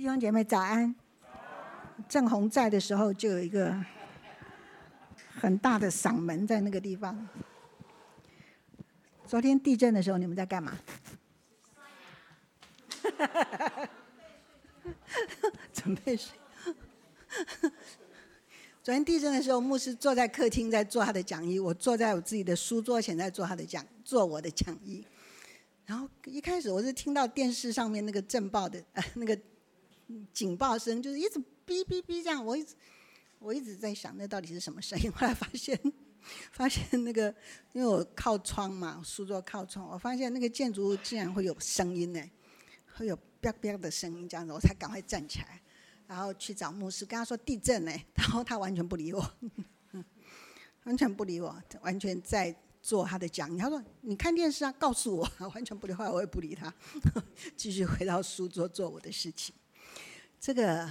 弟兄姐妹早安。郑红在的时候就有一个很大的嗓门在那个地方。昨天地震的时候你们在干嘛？准备睡。昨天地震的时候，牧师坐在客厅在做他的讲义，我坐在我自己的书桌前在做我的讲义。然后一开始我是听到电视上面那个震爆的那个警报声，就是一直哔哔哔这样，我一直在想那到底是什么声音。后来发现那个，因为我靠窗嘛，书桌靠窗，我发现那个建筑物竟然会有声音呢，会有啪啪的声音这样子，我才赶快站起来，然后去找牧师，跟他说地震呢，然后他完全不理我，完全不理我，完全在做他的讲义。他说你看电视啊，告诉我，完全不理。后来我也不理他，继续回到书桌做我的事情。这个，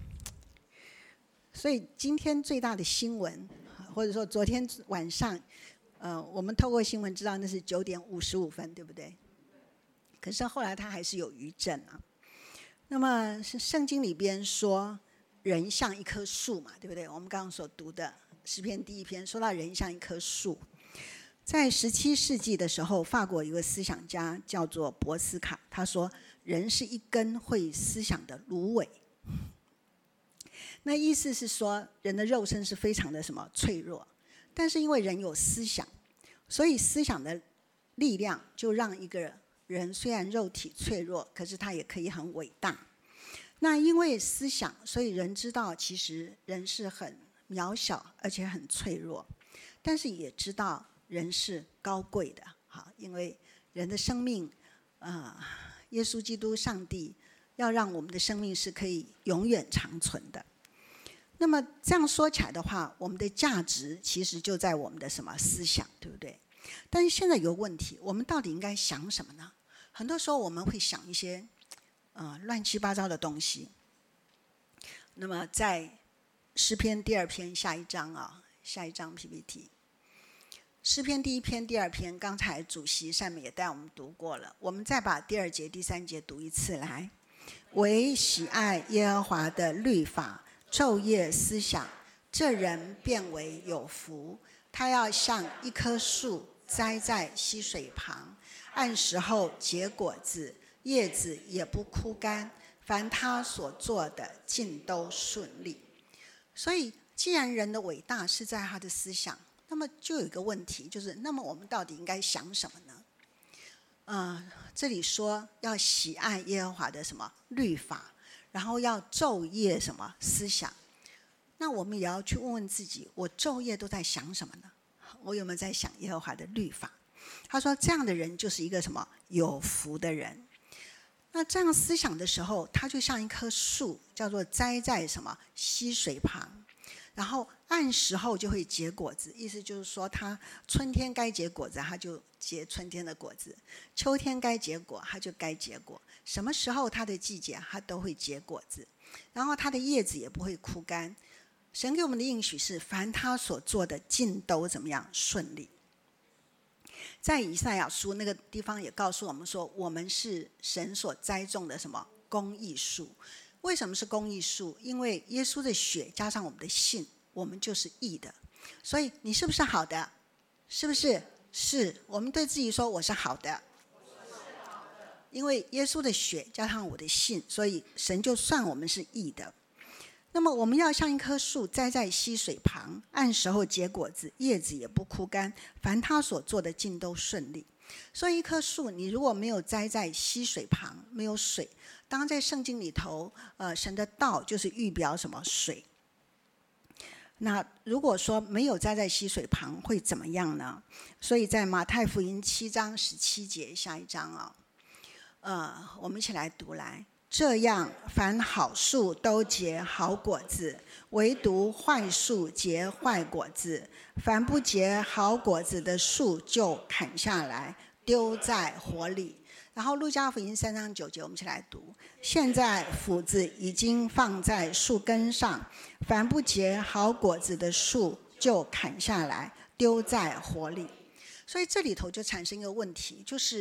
所以今天最大的新闻，或者说昨天晚上，我们透过新闻知道那是9点55分，对不对？可是后来他还是有余震啊。那么圣经里边说，人像一棵树嘛，对不对？我们刚刚所读的诗篇第1篇说到人像一棵树。在17世纪的时候，法国有一个思想家叫做博斯卡，他说人是一根会思想的芦苇。那意思是说，人的肉身是非常的脆弱，但是因为人有思想，所以思想的力量就让一个人虽然肉体脆弱，可是他也可以很伟大。那因为思想，所以人知道其实人是很渺小而且很脆弱，但是也知道人是高贵的，因为人的生命，耶稣基督上帝要让我们的生命是可以永远长存的。那么这样说起来的话，我们的价值其实就在我们的思想，对不对？但是现在有个问题，我们到底应该想什么呢？很多时候我们会想一些乱七八糟的东西。那么在诗篇第2篇下一章 PPT， 诗篇第1篇第2篇，刚才主席善美也带我们读过了，我们再把第2节第3节读一次来。唯喜爱耶和华的律法，昼夜思想，这人便为有福。他要像一棵树栽在溪水旁，按时候结果子，叶子也不枯干，凡他所做的尽都顺利。所以既然人的伟大是在他的思想，那么就有一个问题，就是那么我们到底应该想什么呢？这里说要喜爱耶和华的律法，然后要昼夜思想。那我们也要去问问自己，我昼夜都在想什么呢？我有没有在想耶和华的律法？他说这样的人就是一个有福的人。那这样思想的时候，他就像一棵树，叫做栽在溪水旁，然后按时候就会结果子。意思就是说，他春天该结果子，他就结春天的果子；秋天该结果，他就该结果。什么时候他的季节，他都会结果子。然后他的叶子也不会枯干。神给我们的应许是，凡他所做的尽都怎么样顺利。在以赛亚书那个地方也告诉我们说，我们是神所栽种的公义树。为什么是公义树？因为耶稣的血加上我们的信，我们就是义的。所以你是不是好的？是不是？是。我们对自己说我是好的，因为耶稣的血加上我的信，所以神就算我们是义的。那么我们要像一棵树栽在溪水旁，按时候结果子，叶子也不枯干，凡他所做的尽都顺利。所以一棵树你如果没有栽在溪水旁，没有水，当然在圣经里头神的道就是预表水。那如果说没有栽在溪水旁会怎么样呢？所以在马太福音7章17节下一章我们一起来读来。这样凡好树都结好果子，唯独坏树结坏果子。凡不结好果子的树就砍下来，丢在火里。然后路加福音3章9节，我们一起来读。现在斧子已经放在树根上，凡不结好果子的树就砍下来，丢在火里。所以这里头就产生一个问题，就是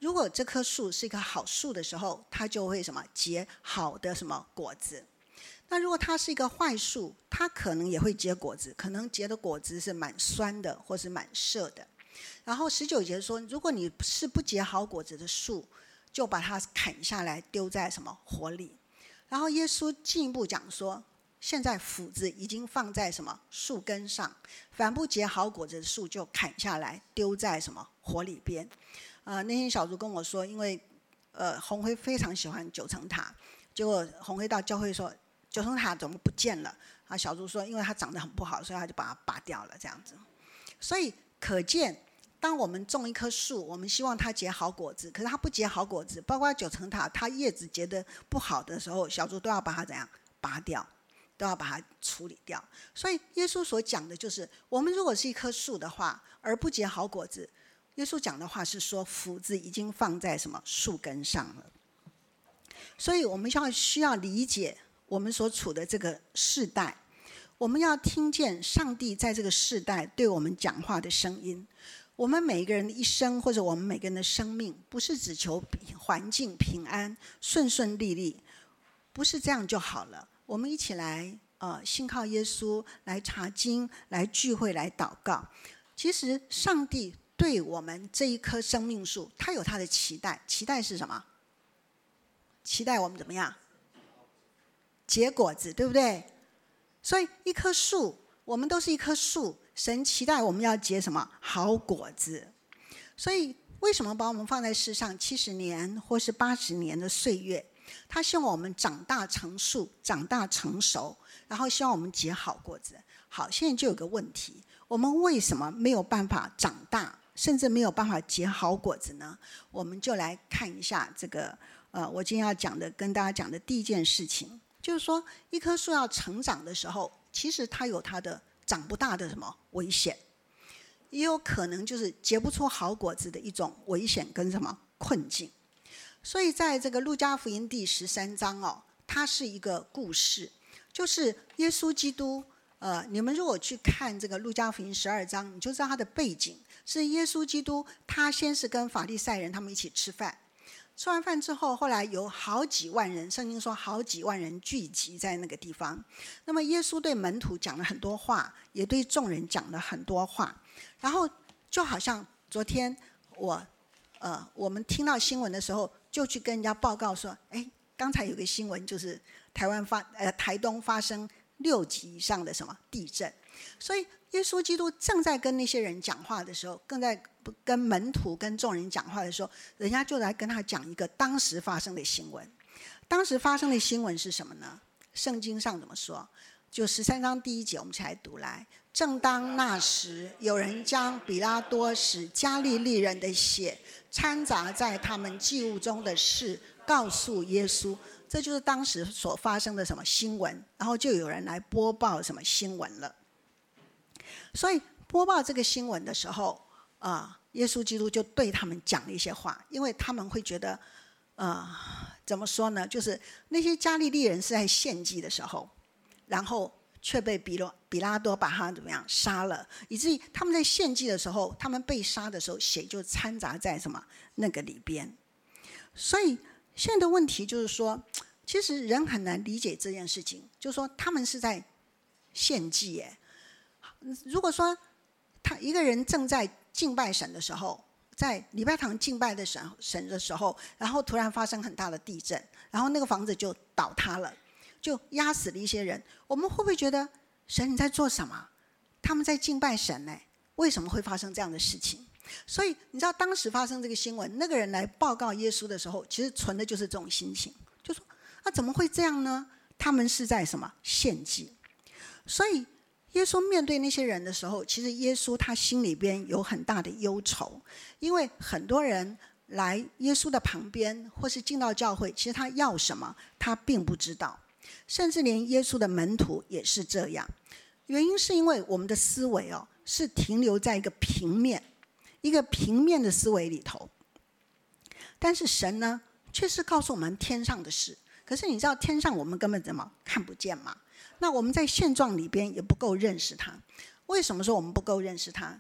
如果这棵树是一棵好树的时候，它就会什么结好的什么果子。那如果它是一个坏树，它可能也会结果子，可能结的果子是蛮酸的，或是蛮涩的。然后19节说，如果你是不结好果子的树，就把它砍下来丢在什么火里。然后耶稣进一步讲说，现在斧子已经放在什么树根上，凡不结好果子的树就砍下来丢在什么火里边。那天小竹跟我说，因为红辉非常喜欢九层塔，结果红辉到教会说九层塔怎么不见了？小竹说因为它长得很不好，所以他就把它拔掉了这样子。所以可见，当我们种一棵树，我们希望它结好果子，可是它不结好果子，包括九层塔，它叶子结得不好的时候，小竹都要把它怎样拔掉，都要把它处理掉。所以耶稣所讲的就是，我们如果是一棵树的话，而不结好果子，耶稣讲的话是说，斧子已经放在什么树根上了。所以我们需要理解我们所处的这个世代，我们要听见上帝在这个世代对我们讲话的声音。我们每一个人的一生，或者我们每个人的生命，不是只求环境平安、顺顺利利，不是这样就好了。我们一起来信靠耶稣，来查经，来聚会，来祷告。其实上帝对我们这一棵生命树，他有他的期待。期待是什么？期待我们怎么样？结果子，对不对？所以一棵树，我们都是一棵树，神期待我们要结什么？好果子。所以为什么把我们放在世上70年或是80年的岁月？他希望我们长大成树，长大成熟，然后希望我们结好果子。好，现在就有个问题，我们为什么没有办法长大，甚至没有办法结好果子呢？我们就来看一下这个我今天要讲的，跟大家讲的第一件事情，就是说一棵树要成长的时候，其实它有它的长不大的什么危险，也有可能就是结不出好果子的一种危险跟什么困境。所以在这个路加福音第13章它是一个故事，就是耶稣基督你们如果去看这个路加福音12章，你就知道他的背景是耶稣基督，他先是跟法利赛人他们一起吃饭，吃完饭之后，后来有好几万人，圣经说好几万人聚集在那个地方。那么耶稣对门徒讲了很多话，也对众人讲了很多话。然后就好像昨天我们听到新闻的时候，就去跟人家报告说，刚才有个新闻，就是台东发生6级以上的什么地震。所以耶稣基督正在跟那些人讲话的时候，更在跟门徒跟众人讲话的时候，人家就来跟他讲一个当时发生的新闻。当时发生的新闻是什么呢？圣经上怎么说？就13章第1节，我们一起来读来。正当那时，有人将比拉多使加利利人的血掺杂在他们祭物中的事告诉耶稣。这就是当时所发生的什么新闻，然后就有人来播报什么新闻了。所以播报这个新闻的时候耶稣基督就对他们讲了一些话，因为他们会觉得怎么说呢，就是那些加利利人是在献祭的时候，然后却被比拉多把他怎么样杀了，以至于他们在献祭的时候，他们被杀的时候，血就掺杂在什么那个里边。所以现在的问题就是说，其实人很难理解这件事情，就是说他们是在献祭耶。如果说他一个人正在敬拜神的时候，在礼拜堂敬拜的神的时候，然后突然发生很大的地震，然后那个房子就倒塌了，就压死了一些人，我们会不会觉得神你在做什么？他们在敬拜神呢，为什么会发生这样的事情？所以你知道当时发生这个新闻，那个人来报告耶稣的时候，其实存的就是这种心情，就说怎么会这样呢？他们是在什么献祭。所以耶稣面对那些人的时候，其实耶稣他心里边有很大的忧愁，因为很多人来耶稣的旁边或是进到教会，其实他要什么他并不知道，甚至连耶稣的门徒也是这样。原因是因为我们的思维是停留在一个平面的思维里头，但是神呢却是告诉我们天上的事。可是你知道天上我们根本怎么看不见吗？那我们在现状里边也不够认识他。为什么说我们不够认识他？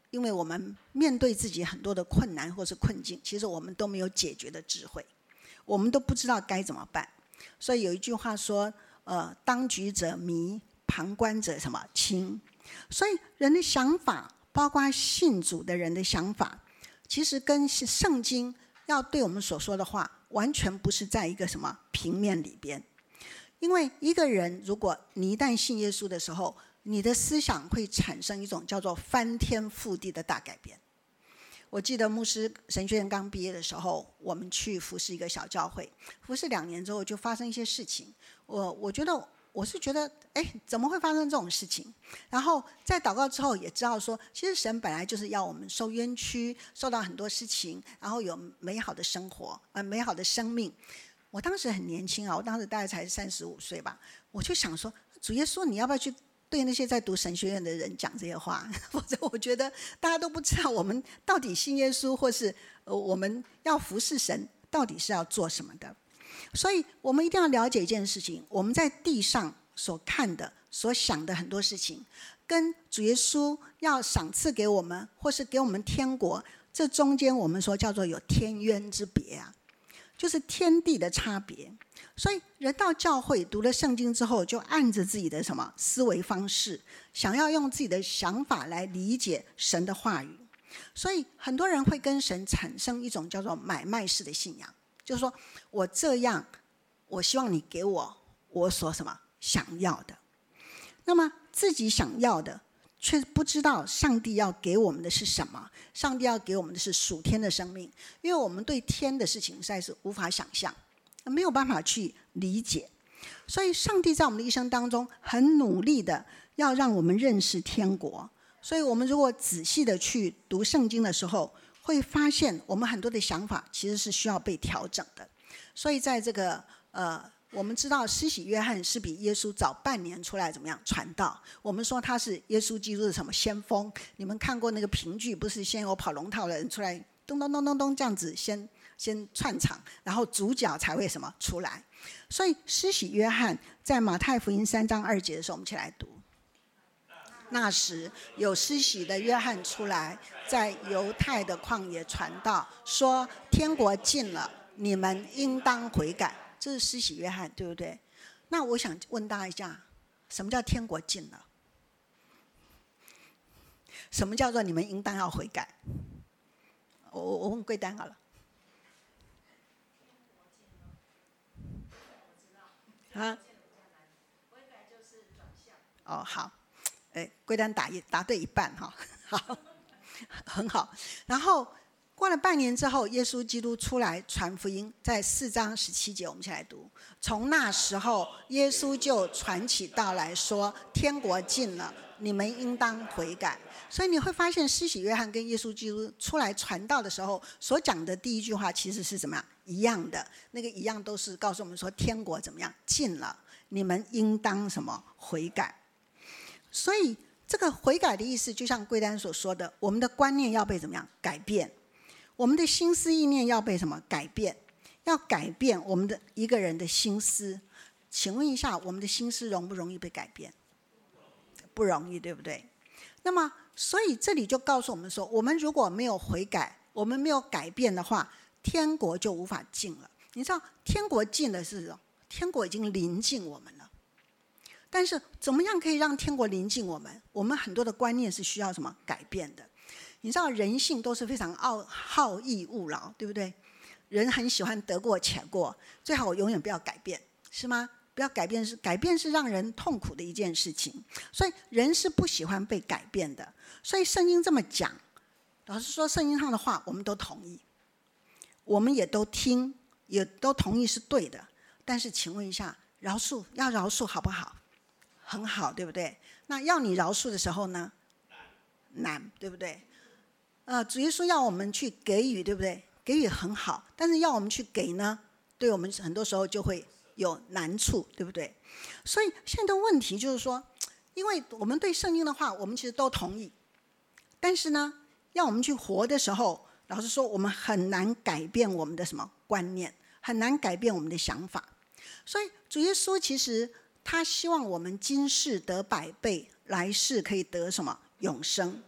因为我们面对自己很多的困难或是困境，其实我们都没有解决的智慧，我们都不知道该怎么办。所以有一句话说，当局者迷，旁观者什么清。所以人的想法，包括信主的人的想法，其实跟圣经要对我们所说的话，完全不是在一个什么平面里边。因为一个人，如果你一旦信耶稣的时候，你的思想会产生一种叫做翻天覆地的大改变。我记得牧师神学院刚毕业的时候，我们去服侍一个小教会，服侍2年之后就发生一些事情。我是觉得，怎么会发生这种事情？然后在祷告之后也知道说，其实神本来就是要我们受冤屈，受到很多事情，然后有美好的生活，美好的生命。我当时很年轻啊，我当时大概才35岁吧，我就想说，主耶稣，你要不要去对那些在读神学院的人讲这些话？否则我觉得大家都不知道我们到底信耶稣，或是我们要服侍神，到底是要做什么的。所以我们一定要了解一件事情，我们在地上所看的、所想的很多事情，跟主耶稣要赏赐给我们，或是给我们天国，这中间我们说叫做有天渊之别啊，就是天地的差别。所以人到教会读了圣经之后，就按着自己的什么思维方式，想要用自己的想法来理解神的话语。所以很多人会跟神产生一种叫做买卖式的信仰，就是说我这样，我希望你给我所什么想要的。那么自己想要的，却不知道上帝要给我们的是什么。上帝要给我们的是属天的生命，因为我们对天的事情实在是无法想象，没有办法去理解。所以上帝在我们的一生当中很努力的要让我们认识天国。所以我们如果仔细的去读圣经的时候，会发现我们很多的想法其实是需要被调整的。所以在这个我们知道施洗约翰是比耶稣早半年出来怎么样传道。我们说他是耶稣基督的什么先锋？你们看过那个评剧，不是先有跑龙套的人出来咚咚咚咚咚这样子先串场，然后主角才会什么出来。所以施洗约翰在马太福音3章2节的时候，我们一起来读。那时有施洗的约翰出来，在犹太的旷野传道，说天国近了，你们应当悔改。这是施洗约翰，对不对？那我想问大家一下，什么叫天国近了？什么叫做你们应当要悔改？我问贵丹好了。啊？哦，好，贵丹答对一半哈，好，很好。然后过了半年之后，耶稣基督出来传福音，在4章17节，我们一起来读。从那时候，耶稣就传起道来说：天国近了，你们应当悔改。所以你会发现，施洗约翰跟耶稣基督出来传道的时候，所讲的第一句话其实是怎么样一样的？那个一样都是告诉我们说，天国怎么样近了，你们应当什么悔改。所以这个悔改的意思，就像贵丹所说的，我们的观念要被怎么样改变，我们的心思意念要被什么改变，要改变我们的一个人的心思。请问一下，我们的心思容不容易被改变？不容易，对不对？那么所以这里就告诉我们说，我们如果没有悔改，我们没有改变的话，天国就无法进了。你知道天国近的是什么？天国已经临近我们了。但是怎么样可以让天国临近我们？我们很多的观念是需要什么改变的。你知道人性都是非常好逸恶劳，对不对？人很喜欢得过且过，最好我永远不要改变，是吗？不要改变，改变是让人痛苦的一件事情，所以人是不喜欢被改变的。所以圣经这么讲，老实说，圣经上的话我们都同意，我们也都听，也都同意是对的。但是请问一下，要饶恕好不好？很好，对不对？那要你饶恕的时候呢？难，对不对？主耶稣要我们去给予，对不对？给予很好，但是要我们去给呢，对我们很多时候就会有难处，对不对？所以现在的问题就是说，因为我们对圣经的话，我们其实都同意，但是呢，要我们去活的时候，老实说，我们很难改变我们的什么观念，很难改变我们的想法。所以主耶稣其实他希望我们今世得100倍，来世可以得什么永生。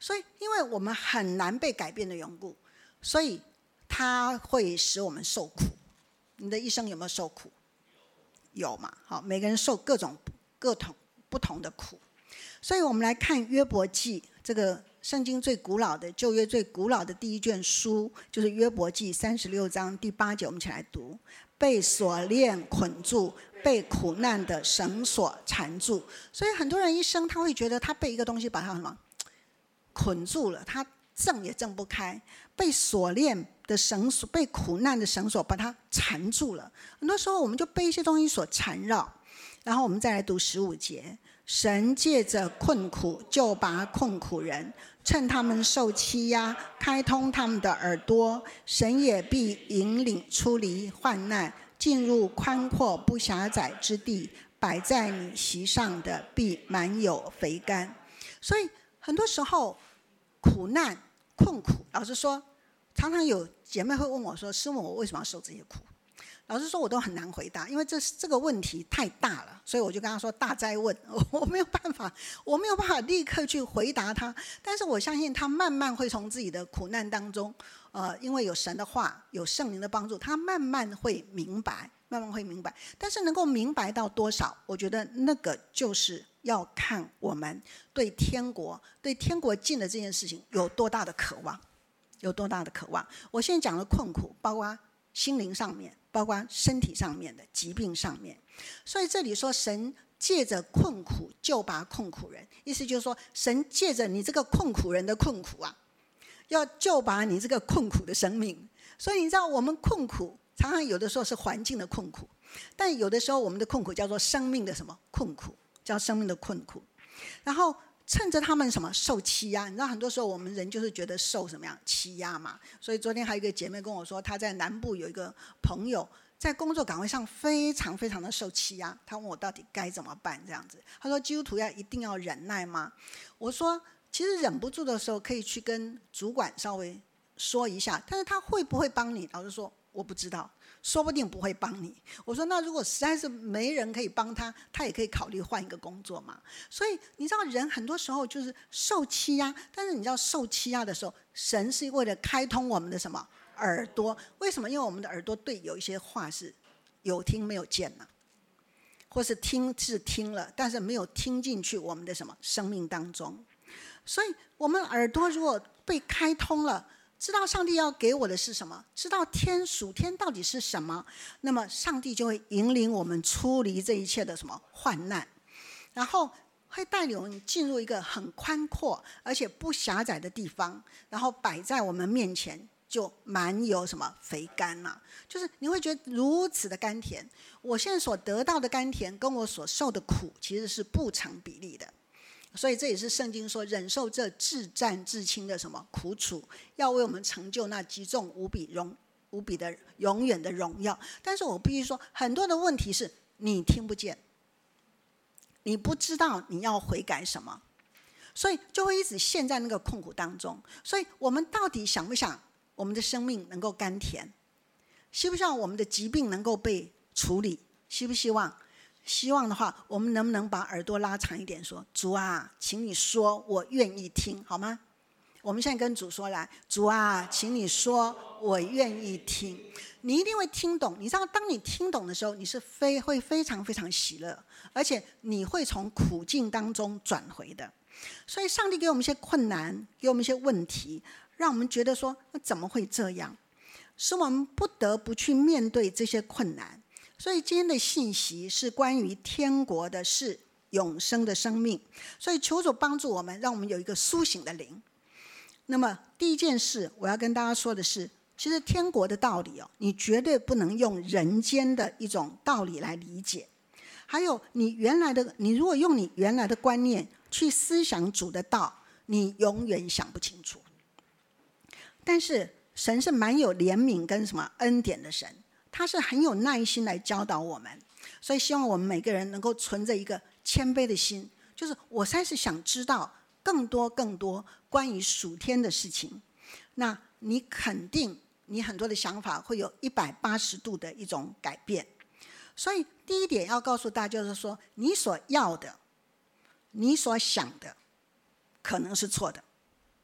所以因为我们很难被改变的缘故，所以它会使我们受苦。你的一生有没有受苦？有嘛？好，每个人受各种不同的苦。所以我们来看约伯记，这个圣经最古老的旧约最古老的第一卷书，就是约伯记36章第8节，我们一起来读：被锁链捆住，被苦难的绳索缠住。所以很多人一生他会觉得他被一个东西把他什么捆住了，他挣也挣不开，被锁链的绳索，被苦难的绳索把他缠住了。很多时候我们就被一些东西所缠绕。然后我们再来读15节：神借着困苦救拔困苦人，趁他们受欺压，开通他们的耳朵。神也必引领出离患难，进入宽阔不狭窄之地。摆在你席上的必满有肥甘。所以很多时候苦难困苦，老实说，常常有姐妹会问我说：师母，我为什么要受这些苦？老实说，我都很难回答，因为这个问题太大了，所以我就跟他说大哉问，我没有办法立刻去回答他。但是我相信他慢慢会从自己的苦难当中，因为有神的话，有圣灵的帮助，他慢慢会明白。但是能够明白到多少，我觉得那个就是要看我们对天国近的这件事情有多大的渴望。我现在讲的困苦，包括心灵上面，包括身体上面的疾病上面。所以这里说神借着困苦救拔困苦人，意思就是说神借着你这个困苦人的困苦啊，要救拔你这个困苦的生命。所以你知道我们困苦常常有的时候是环境的困苦，但有的时候我们的困苦叫做生命的什么困苦，叫生命的困苦。然后趁着他们什么受欺压，你知道很多时候我们人就是觉得受什么样欺压嘛。所以昨天还有一个姐妹跟我说，她在南部有一个朋友在工作岗位上非常非常的受欺压，她问我到底该怎么办这样子。她说基督徒一定要忍耐吗？我说其实忍不住的时候可以去跟主管稍微说一下，但是他会不会帮你？老实说我不知道，说不定不会帮你。我说那如果实在是没人可以帮他，他也可以考虑换一个工作嘛。所以你知道人很多时候就是受欺压，但是你知道受欺压的时候，神是为了开通我们的什么耳朵？为什么？因为我们的耳朵对有一些话是有听没有见嘛，或是听是听了，但是没有听进去我们的什么生命当中。所以我们耳朵如果被开通了，知道上帝要给我的是什么，知道属天到底是什么，那么上帝就会引领我们出离这一切的什么患难，然后会带领我们进入一个很宽阔而且不狭窄的地方，然后摆在我们面前就满有什么肥甘嘛，就是你会觉得如此的甘甜。我现在所得到的甘甜跟我所受的苦其实是不成比例的。所以这也是圣经说忍受这至战至轻的什么苦楚，要为我们成就那极重无比的永远的荣耀。但是我必须说，很多的问题是你听不见，你不知道你要悔改什么，所以就会一直陷在那个困苦当中。所以我们到底想不想我们的生命能够甘甜？希不希望我们的疾病能够被处理？希不希望？希望的话，我们能不能把耳朵拉长一点，说主啊，请你说，我愿意听，好吗？我们现在跟主说来，主啊，请你说，我愿意听。你一定会听懂。你知道当你听懂的时候，你是会非常非常喜乐，而且你会从苦境当中转回的。所以上帝给我们一些困难，给我们一些问题，让我们觉得说那怎么会这样，使我们不得不去面对这些困难。所以今天的信息是关于天国的事，永生的生命。所以求主帮助我们，让我们有一个苏醒的灵。那么第一件事我要跟大家说的是，其实天国的道理你绝对不能用人间的一种道理来理解。还有你如果用你原来的观念去思想主的道，你永远想不清楚。但是神是蛮有怜悯跟什么恩典的神，他是很有耐心来教导我们。所以希望我们每个人能够存着一个谦卑的心，就是我实在是想知道更多关于属天的事情。那你肯定你很多的想法会有180度的一种改变。所以第一点要告诉大家就是说，你所要的，你所想的可能是错的。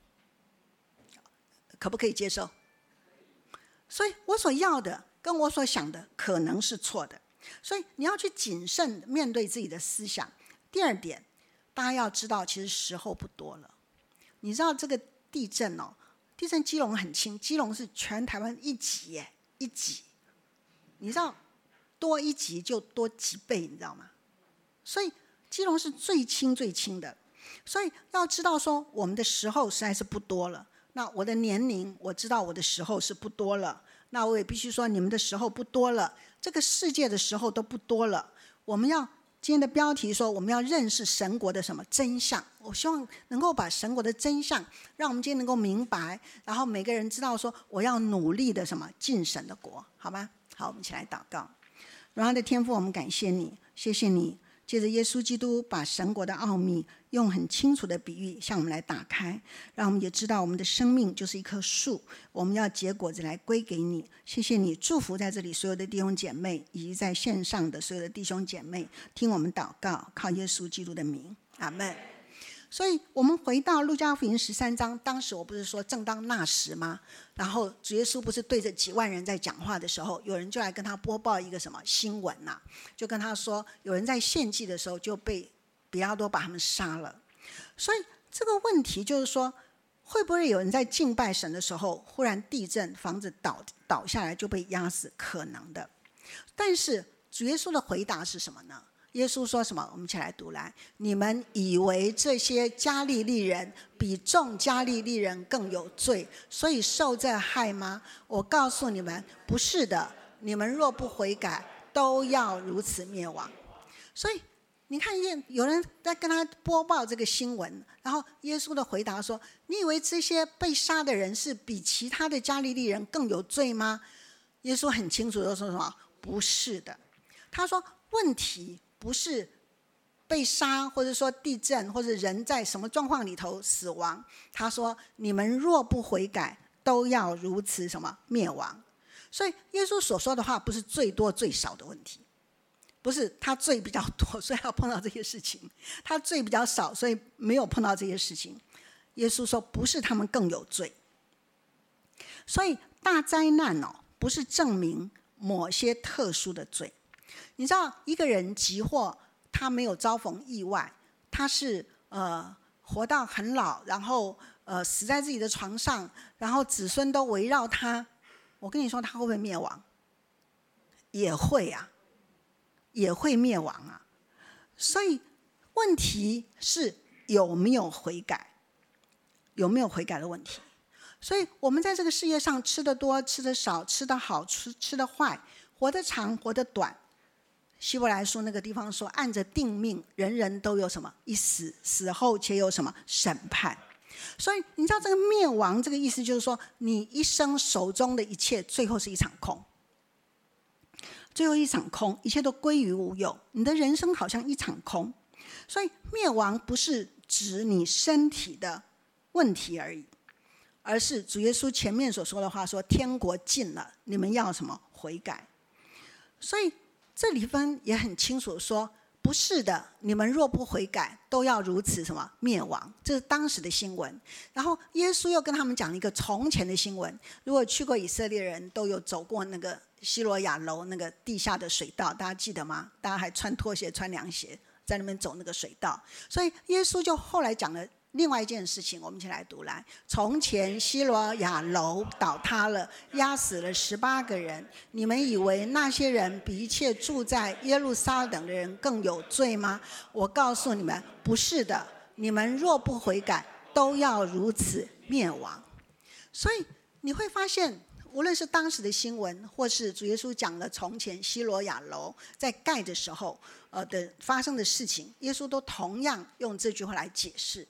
可不可以接受？所以我所要的跟我所想的可能是错的，所以你要去谨慎面对自己的思想。第二点，大家要知道其实时候不多了。你知道这个地震地震基隆很轻，基隆是全台湾1级耶，1级，你知道多1级就多几倍，你知道吗？所以基隆是最轻最轻的，所以要知道说我们的时候实在是不多了。那我的年龄我知道我的时候是不多了，那我也必须说你们的时候不多了，这个世界的时候都不多了。我们要今天的标题说我们要认识神国的什么真相，我希望能够把神国的真相让我们今天能够明白，然后每个人知道说我要努力的什么进神的国，好吗？好，我们一起来祷告。荣耀的天父，我们感谢你，谢谢你借着耶稣基督把神国的奥秘用很清楚的比喻向我们来打开，让我们也知道我们的生命就是一棵树，我们要结果子来归给你。谢谢你祝福在这里所有的弟兄姐妹，以及在线上的所有的弟兄姐妹，听我们祷告，靠耶稣基督的名，阿们。所以我们回到路加福音13章，当时我不是说正当那时吗？然后主耶稣不是对着几万人在讲话的时候，有人就来跟他播报一个什么新闻啊，就跟他说有人在献祭的时候就被比拉多把他们杀了。所以这个问题就是说，会不会有人在敬拜神的时候忽然地震，房子倒下来就被压死？可能的。但是主耶稣的回答是什么呢？耶稣说什么？我们一起来读来。你们以为这些加利利人比众加利利人更有罪，所以受这害吗？我告诉你们，不是的。你们若不悔改，都要如此灭亡。所以你看见有人在跟他播报这个新闻，然后耶稣的回答说：你以为这些被杀的人是比其他的加利利人更有罪吗？耶稣很清楚地说什么？不是的。他说问题不是被杀，或者说地震，或者人在什么状况里头死亡。他说你们若不悔改，都要如此什么灭亡。所以耶稣所说的话不是最多最少的问题，不是他罪比较多所以要碰到这些事情，他罪比较少所以没有碰到这些事情。耶稣说不是他们更有罪。所以大灾难不是证明某些特殊的罪。你知道一个人急祸，他没有遭逢意外，他是活到很老，然后死在自己的床上，然后子孙都围绕他，我跟你说他会不会灭亡？也会啊，也会灭亡啊。所以问题是有没有悔改，有没有悔改的问题。所以我们在这个世界上吃得多吃得少，吃得好吃得坏，活得长活得短，希伯来书那个地方说按着定命，人人都有什么一死，死后且有什么审判。所以你知道这个灭亡这个意思就是说，你一生手中的一切最后是一场空，最后一场空，一切都归于无有，你的人生好像一场空。所以灭亡不是指你身体的问题而已，而是主耶稣前面所说的话，说天国近了，你们要什么悔改。所以这里分也很清楚说，不是的，你们若不悔改，都要如此什么灭亡。这是当时的新闻。然后耶稣又跟他们讲一个从前的新闻。如果去过以色列人都有走过那个西罗亚楼那个地下的水道，大家记得吗？大家还穿拖鞋穿凉鞋在那边走那个水道。所以耶稣就后来讲了另外一件事情，我们一起来读来。从前西罗亚楼倒塌了，压死了18个人。你们以为那些人比一切住在耶路撒冷的人更有罪吗？我告诉你们，不是的。你们若不悔改，都要如此灭亡。所以你会发现，无论是当时的新闻，或是主耶稣讲了从前西罗亚楼在盖的时候的发生的事情，耶稣都同样用这句话来解释。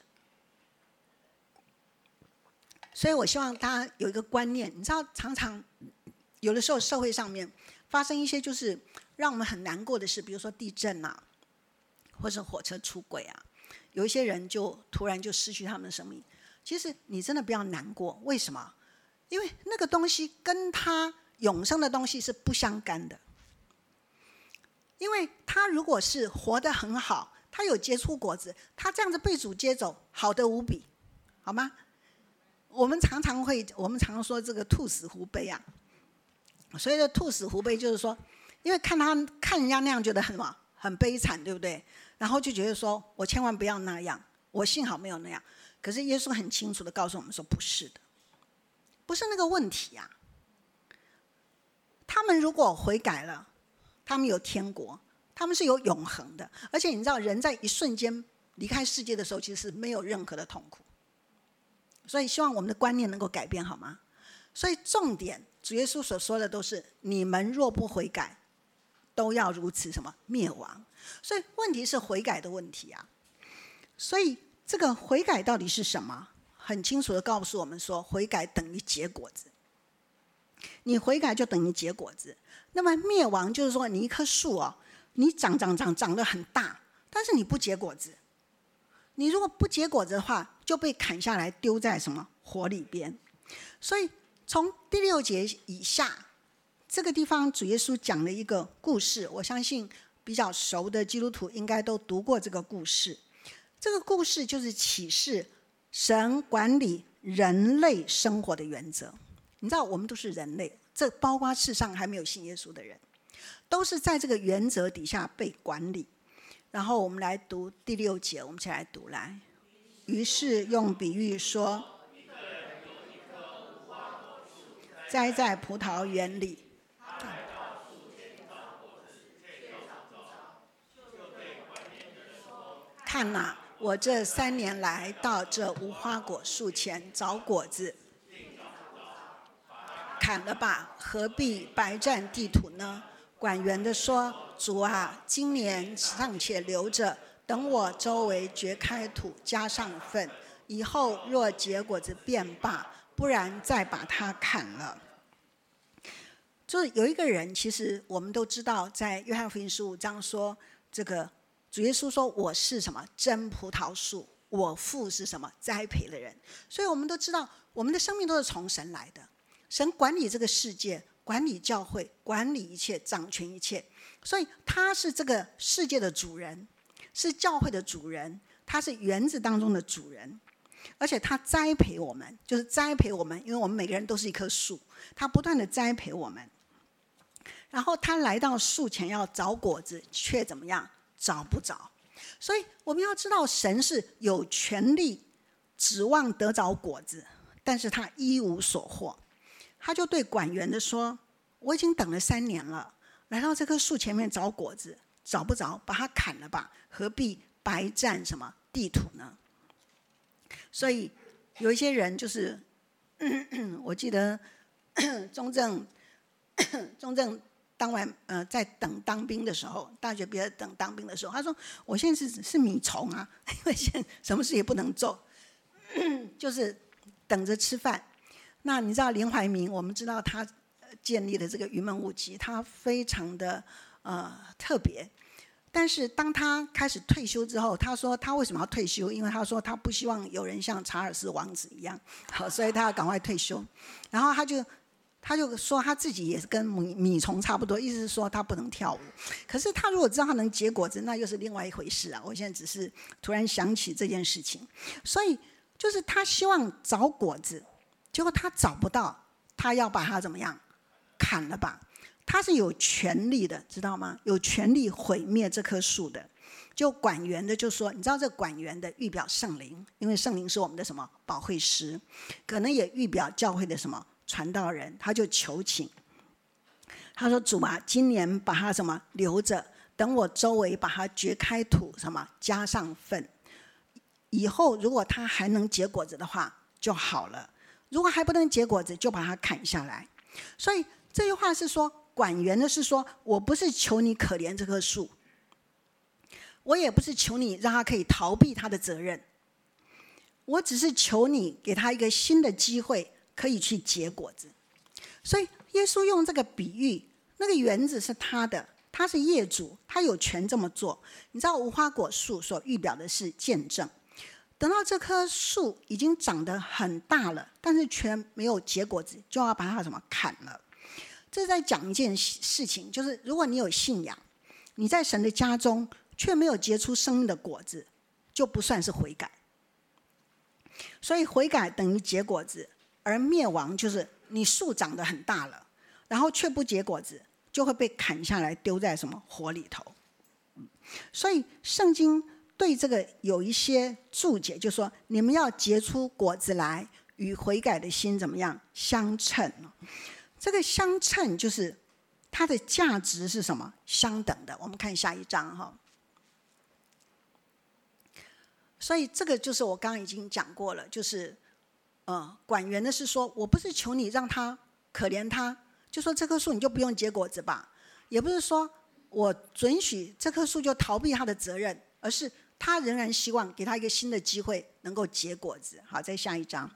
所以我希望大家有一个观念，你知道常常有的时候社会上面发生一些就是让我们很难过的事，比如说地震啊，或是火车出轨啊，有一些人就突然就失去他们的生命。其实你真的不要难过，为什么？因为那个东西跟他永生的东西是不相干的。因为他如果是活得很好，他有结出果子，他这样子被主接走，好得无比，好吗？ 我们常常说这个兔死狐悲啊。所以的兔死狐悲就是说，因为看人家那样觉得很悲惨，对不对？然后就觉得说我千万不要那样，我幸好没有那样。可是耶稣很清楚的告诉我们说，不是的，不是那个问题啊。他们如果悔改了，他们有天国，他们是有永恒的。而且你知道，人在一瞬间离开世界的时候，其实是没有任何的痛苦。所以希望我们的观念能够改变，好吗？所以重点，主耶稣所说的都是你们若不悔改，都要如此什么灭亡。所以问题是悔改的问题啊。所以这个悔改到底是什么？很清楚的告诉我们说，悔改等于结果子。你悔改就等于结果子。那么灭亡就是说，你一棵树哦，你长得很大，但是你不结果子。你如果不结果子的话，就被砍下来丢在什么火里边。所以从第6节以下，这个地方主耶稣讲了一个故事，我相信比较熟的基督徒应该都读过这个故事。这个故事就是启示神管理人类生活的原则。你知道我们都是人类，这包括世上还没有信耶稣的人，都是在这个原则底下被管理。然后我们来读第6节，我们一起来读来。于是用比喻说，栽在葡萄园里，看哪，我这3年来到这无花果树前找果子，砍了吧，何必白占地土呢？管园的说，主啊，今年尚且留着，等我周围掘开土，加上粪，以后若结果子便罢，不然再把它砍了。就是有一个人，其实我们都知道，在约翰福音15章说，这个主耶稣说，我是什么真葡萄树，我父是什么栽培的人。所以我们都知道，我们的生命都是从神来的。神管理这个世界，管理教会，管理一切，掌权一切。所以他是这个世界的主人，是教会的主人，他是园子当中的主人。而且他栽培我们，就是栽培我们，因为我们每个人都是一棵树，他不断的栽培我们。然后他来到树前要找果子，却怎么样？找不着。所以我们要知道，神是有权利指望得着果子，但是他一无所获。他就对管园的说，我已经等了3年了，来到这棵树前面找果子，找不着，把它砍了吧，何必白占什么地土呢？所以有一些人就是我记得中正在等当兵的时候，大学毕业等当兵的时候，他说我现在是米虫啊，因为现在什么事也不能做，就是等着吃饭。那你知道林怀民，我们知道他建立的这个云门舞集，他非常的特别。但是当他开始退休之后，他说他为什么要退休？因为他说他不希望有人像查尔斯王子一样，好，所以他要赶快退休。然后他就说他自己也是跟米虫差不多，意思是说他不能跳舞。可是他如果知道他能结果子，那又是另外一回事啊。我现在只是突然想起这件事情，所以就是他希望找果子，结果他找不到，他要把它怎么样？砍了吧。他是有权利的，知道吗？有权利毁灭这棵树的。就管园的就说，你知道这管园的预表圣灵，因为圣灵是我们的什么保惠师，可能也预表教会的什么传道人，他就求情。他说：“主啊，今年把它什么留着，等我周围把它掘开土，什么加上粪，以后如果它还能结果子的话就好了；如果还不能结果子，就把它砍下来。”所以这句话是说，管园的是说，我不是求你可怜这棵树，我也不是求你让他可以逃避他的责任，我只是求你给他一个新的机会，可以去结果子。所以耶稣用这个比喻，那个园子是他的，他是业主，他有权这么做。你知道无花果树所预表的是见证，等到这棵树已经长得很大了，但是却没有结果子，就要把它什么砍了。这是在讲一件事情，就是如果你有信仰，你在神的家中却没有结出生命的果子，就不算是悔改。 所以悔改等于结果子，而灭亡就是你树长得很大了，然后却不结果子，就会被砍下来丢在什么火里头。所以圣经对这个有一些注解，就说你们要结出果子来，与悔改的心怎么样相称。这个相称就是它的价值是什么？相等的。我们看下一章哈。所以这个就是我刚刚已经讲过了，就是管园的是说，我不是求你让他可怜他，就说这棵树你就不用结果子吧，也不是说我准许这棵树就逃避他的责任，而是他仍然希望给他一个新的机会能够结果子。好，在下一章。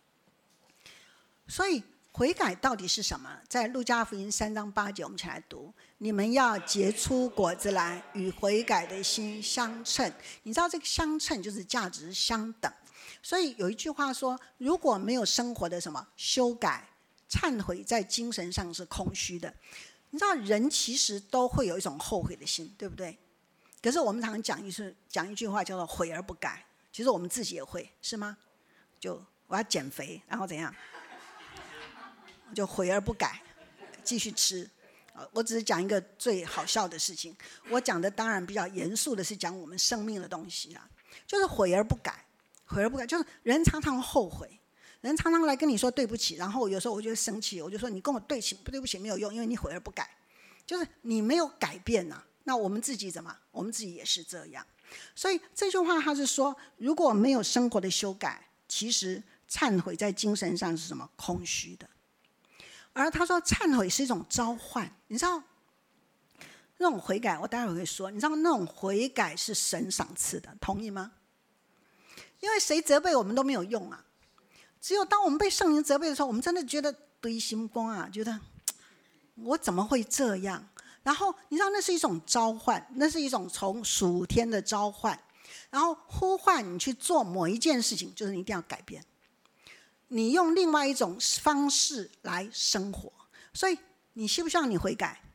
所以悔改到底是什么？在路加福音3章8节，我们一起来读：你们要结出果子来，与悔改的心相称。你知道这个相称就是价值相等。所以有一句话说，如果没有生活的什么修改、忏悔，在精神上是空虚的。你知道人其实都会有一种后悔的心，对不对？可是我们常常讲一句话叫做悔而不改，其实我们自己也会，是吗？就我要减肥，然后怎样？就悔而不改，继续吃。我只是讲一个最好笑的事情，我讲的当然比较严肃的是讲我们生命的东西啦，就是悔而不改，悔而不改，就是人常常后悔，人常常来跟你说对不起，然后有时候我就生气，我就说你跟我对不起没有用，因为你悔而不改，就是你没有改变啊。那我们自己怎么？我们自己也是这样。所以这句话他是说，如果没有生活的修改，其实忏悔在精神上是什么？空虚的。而他说忏悔是一种召唤，你知道那种悔改，我待会会说，你知道那种悔改是神赏赐的，同意吗？因为谁责备我们都没有用啊，只有当我们被圣灵责备的时候，我们真的觉得堆心光啊，觉得我怎么会这样？然后你知道那是一种召唤，那是一种从属天的召唤，然后呼唤你去做某一件事情，就是你一定要改变，你用另外一种方式来生活。所以你希不希望你悔改？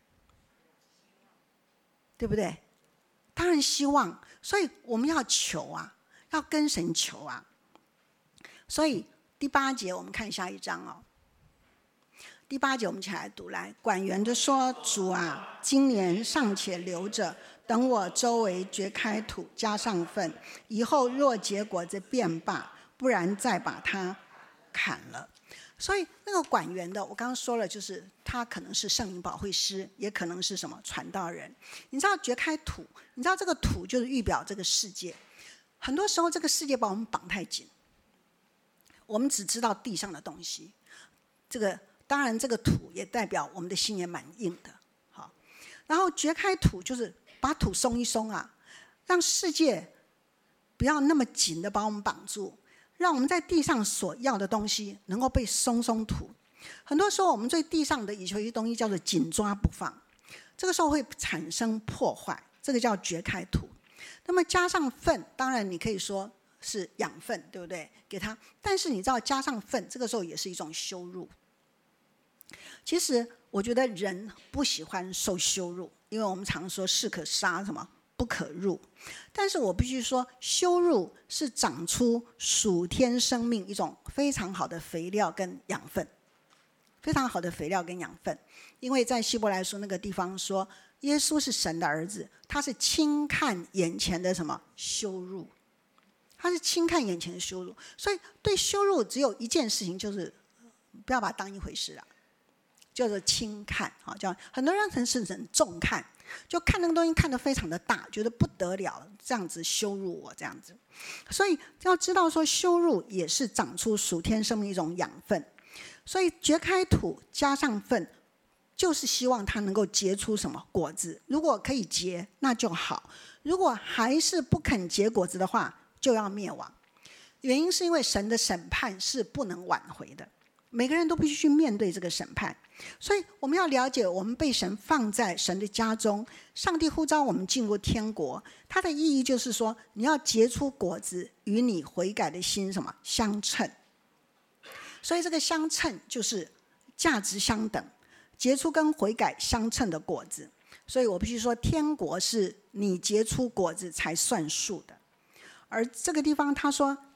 对不对？当然希望。所以我们要求啊，要跟神求啊。所以第8节我们看下一章哦。第8节我们一起来读，来，管园的说：主啊，今年尚且留着，等我周围掘开土，加上粪，以后若结果子便罢，不然再把它砍了。所以那个管园的，我刚刚说了，就是他可能是圣灵保惠师，也可能是什么传道人。你知道掘开土，你知道这个土就是预表这个世界。很多时候这个世界把我们绑太紧，我们只知道地上的东西。这个当然这个土也代表我们的心也蛮硬的。好，然后掘开土就是把土松一松啊，让世界不要那么紧的把我们绑住，让我们在地上所要的东西能够被松土。很多时候我们对地上的有些东西叫做紧抓不放，这个时候会产生破坏，这个叫掘开土。那么加上粪，当然你可以说是养分，对不对？给它，但是你知道加上粪，这个时候也是一种羞辱。其实我觉得人不喜欢受羞辱，因为我们常说士可杀什么不可辱。但是我必须说，羞辱是长出属天生命一种非常好的肥料跟养分，非常好的肥料跟养分。因为在希伯来书那个地方说，耶稣是神的儿子，他是轻看眼前的什么羞辱，他是轻看眼前的羞辱。所以对羞辱只有一件事情，就是不要把它当一回事啊，叫做轻看。叫很多人是很重看，就看那个东西看得非常的大，觉得不得了，这样子羞辱我这样子。所以要知道说，羞辱也是长出属天生命一种养分。所以掘开土加上粪，就是希望它能够结出什么果子。如果可以结，那就好；如果还是不肯结果子的话，就要灭亡。原因是因为神的审判是不能挽回的，每个人都必须去面对这个审判。所以我们要了解，我们被神放在神的家中，上帝呼召我们进入天国，它的意义就是说，你要结出果子，与你悔改的心什么相称。所以这个相称就是价值相等，结出跟悔改相称的果子。所以我必须说，天国是你结出果子才算数的。而这个地方他说，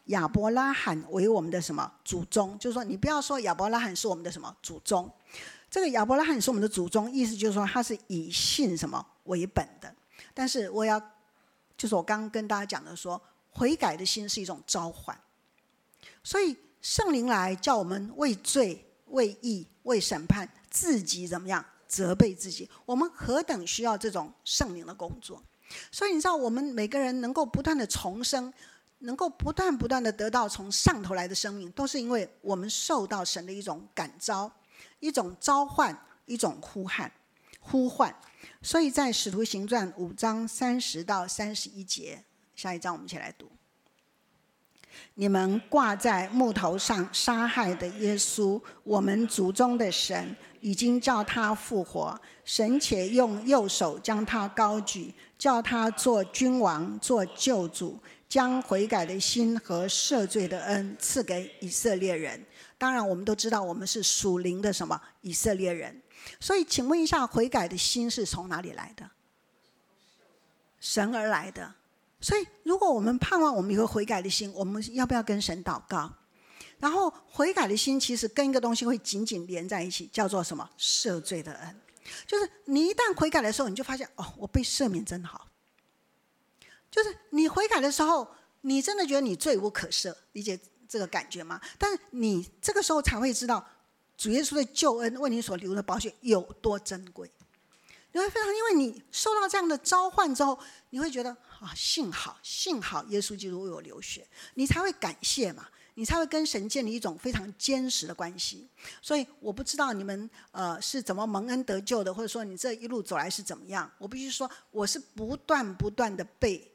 亚伯拉罕为我们的什么祖宗，就是说你不要说亚伯拉罕是我们的什么祖宗，这个亚伯拉罕是我们的祖宗，意思就是说他是以信什么为本的。但是就是我刚刚跟大家讲的说，悔改的心是一种召唤，所以圣灵来叫我们为罪、为义、为审判，自己怎么样责备自己，我们何等需要这种圣灵的工作。所以你知道，我们每个人能够不断的重生，能够不断的得到从上头来的生命，都是因为我们受到神的一种感召，一种召唤，一种呼唤。所以在使徒行传5章30到31节，下一章我们一起来读。你们挂在木头上杀害的耶稣，我们祖宗的神已经叫他复活，神且用右手将他高举，叫他做君王，做救主，将悔改的心和赦罪的恩赐给以色列人。当然我们都知道，我们是属灵的什么以色列人。所以请问一下，悔改的心是从哪里来的？神而来的。所以如果我们盼望我们有个悔改的心，我们要不要跟神祷告？然后悔改的心其实跟一个东西会紧紧连在一起，叫做什么？赦罪的恩。就是你一旦悔改的时候，你就发现我被赦免真好。就是你悔改的时候，你真的觉得你罪无可赦，理解这个感觉吗？但是你这个时候才会知道主耶稣的救恩为你所流的宝血有多珍贵。你会非常，因为你受到这样的召唤之后，你会觉得幸好耶稣基督为我流血，你才会感谢嘛，你才会跟神建立一种非常坚实的关系。所以我不知道你们是怎么蒙恩得救的，或者说你这一路走来是怎么样。我必须说，我是不断的被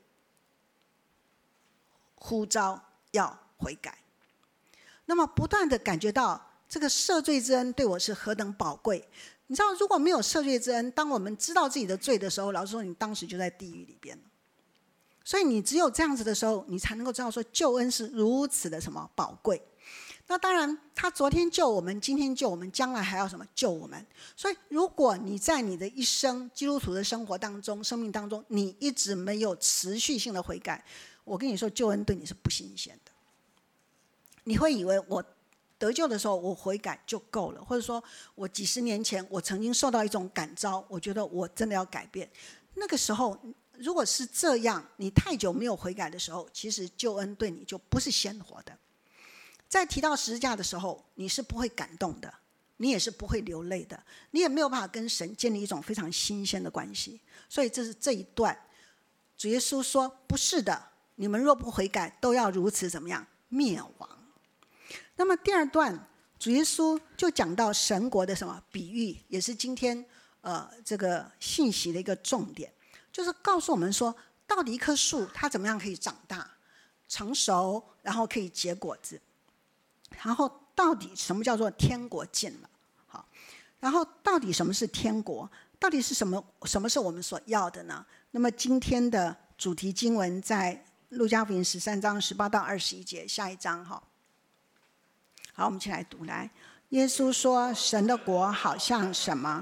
呼召要悔改，那么不断的感觉到这个赦罪之恩对我是何等宝贵。你知道，如果没有赦罪之恩，当我们知道自己的罪的时候，老实说，你当时就在地狱里边了。所以你只有这样子的时候，你才能够知道说救恩是如此的什么宝贵。那当然，他昨天救我们，今天救我们，将来还要什么救我们。所以如果你在你的一生基督徒的生活当中、生命当中，你一直没有持续性的悔改，我跟你说，救恩对你是不新鲜的。你会以为我得救的时候我悔改就够了，或者说我几十年前我曾经受到一种感召，我觉得我真的要改变。那个时候如果是这样，你太久没有悔改的时候，其实救恩对你就不是鲜活的。在提到十字架的时候，你是不会感动的，你也是不会流泪的，你也没有办法跟神建立一种非常新鲜的关系。所以这是这一段主耶稣说，不是的，你们若不悔改，都要如此怎么样？灭亡。那么第二段主耶稣就讲到神国的什么比喻，也是今天这个信息的一个重点，就是告诉我们说，到底一棵树它怎么样可以长大成熟，然后可以结果子，然后到底什么叫做天国近了。好，然后到底什么是天国，到底是什么是我们所要的呢？那么今天的主题经文在路加福音13章18到21节，下一章。好，我们一起来读。来，耶稣说，神的国好像什么？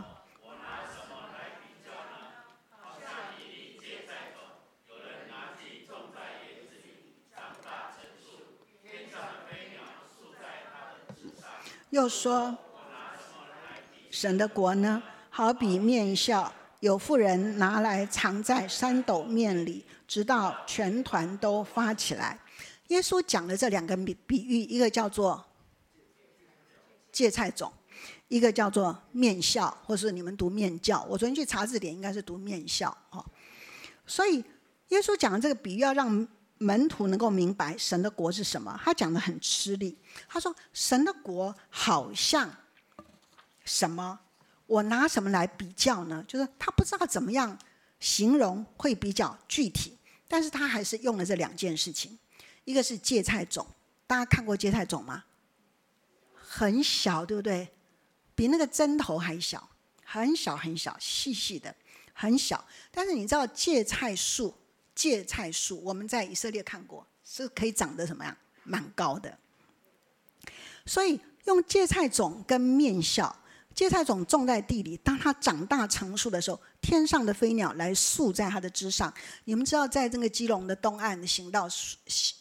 又说，神的国呢，好比面酵，有妇人拿来藏在3斗面里，直到全团都发起来。耶稣讲的这两个比喻，一个叫做芥菜种，一个叫做面酵，或是你们读面酵。我昨天去查字典，应该是读面酵。所以耶稣讲的这个比喻，要让门徒能够明白神的国是什么。他讲得很吃力，他说神的国好像什么？我拿什么来比较呢？就是他不知道怎么样形容会比较具体，但是他还是用了这两件事情。一个是芥菜种，大家看过芥菜种吗？很小，对不对？比那个针头还小，很小很小，细细的，很小。但是你知道芥菜树我们在以色列看过，是可以长得什么样？蛮高的。所以用芥菜种跟面酵，芥菜种种在地里，当它长大成熟的时候，天上的飞鸟来宿在它的枝上。你们知道在这个基隆的东岸的行道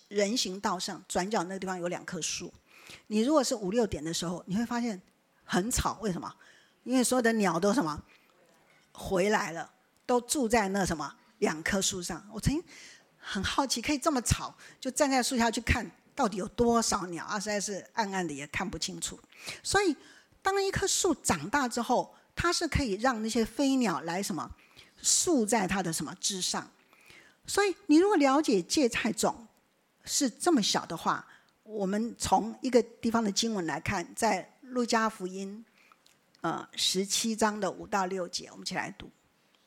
人行道上转角那个地方有2棵树，你如果是5、6点的时候，你会发现很吵，为什么？因为所有的鸟都什么回来了，都住在那什么2棵树上。我曾经很好奇，可以这么吵，就站在树下去看到底有多少鸟啊！实在是暗暗的也看不清楚。所以，当一棵树长大之后，它是可以让那些飞鸟来什么宿在它的什么枝上。所以，你如果了解芥菜种是这么小的话，我们从一个地方的经文来看，在路加福音17章的5到6节，我们一起来读。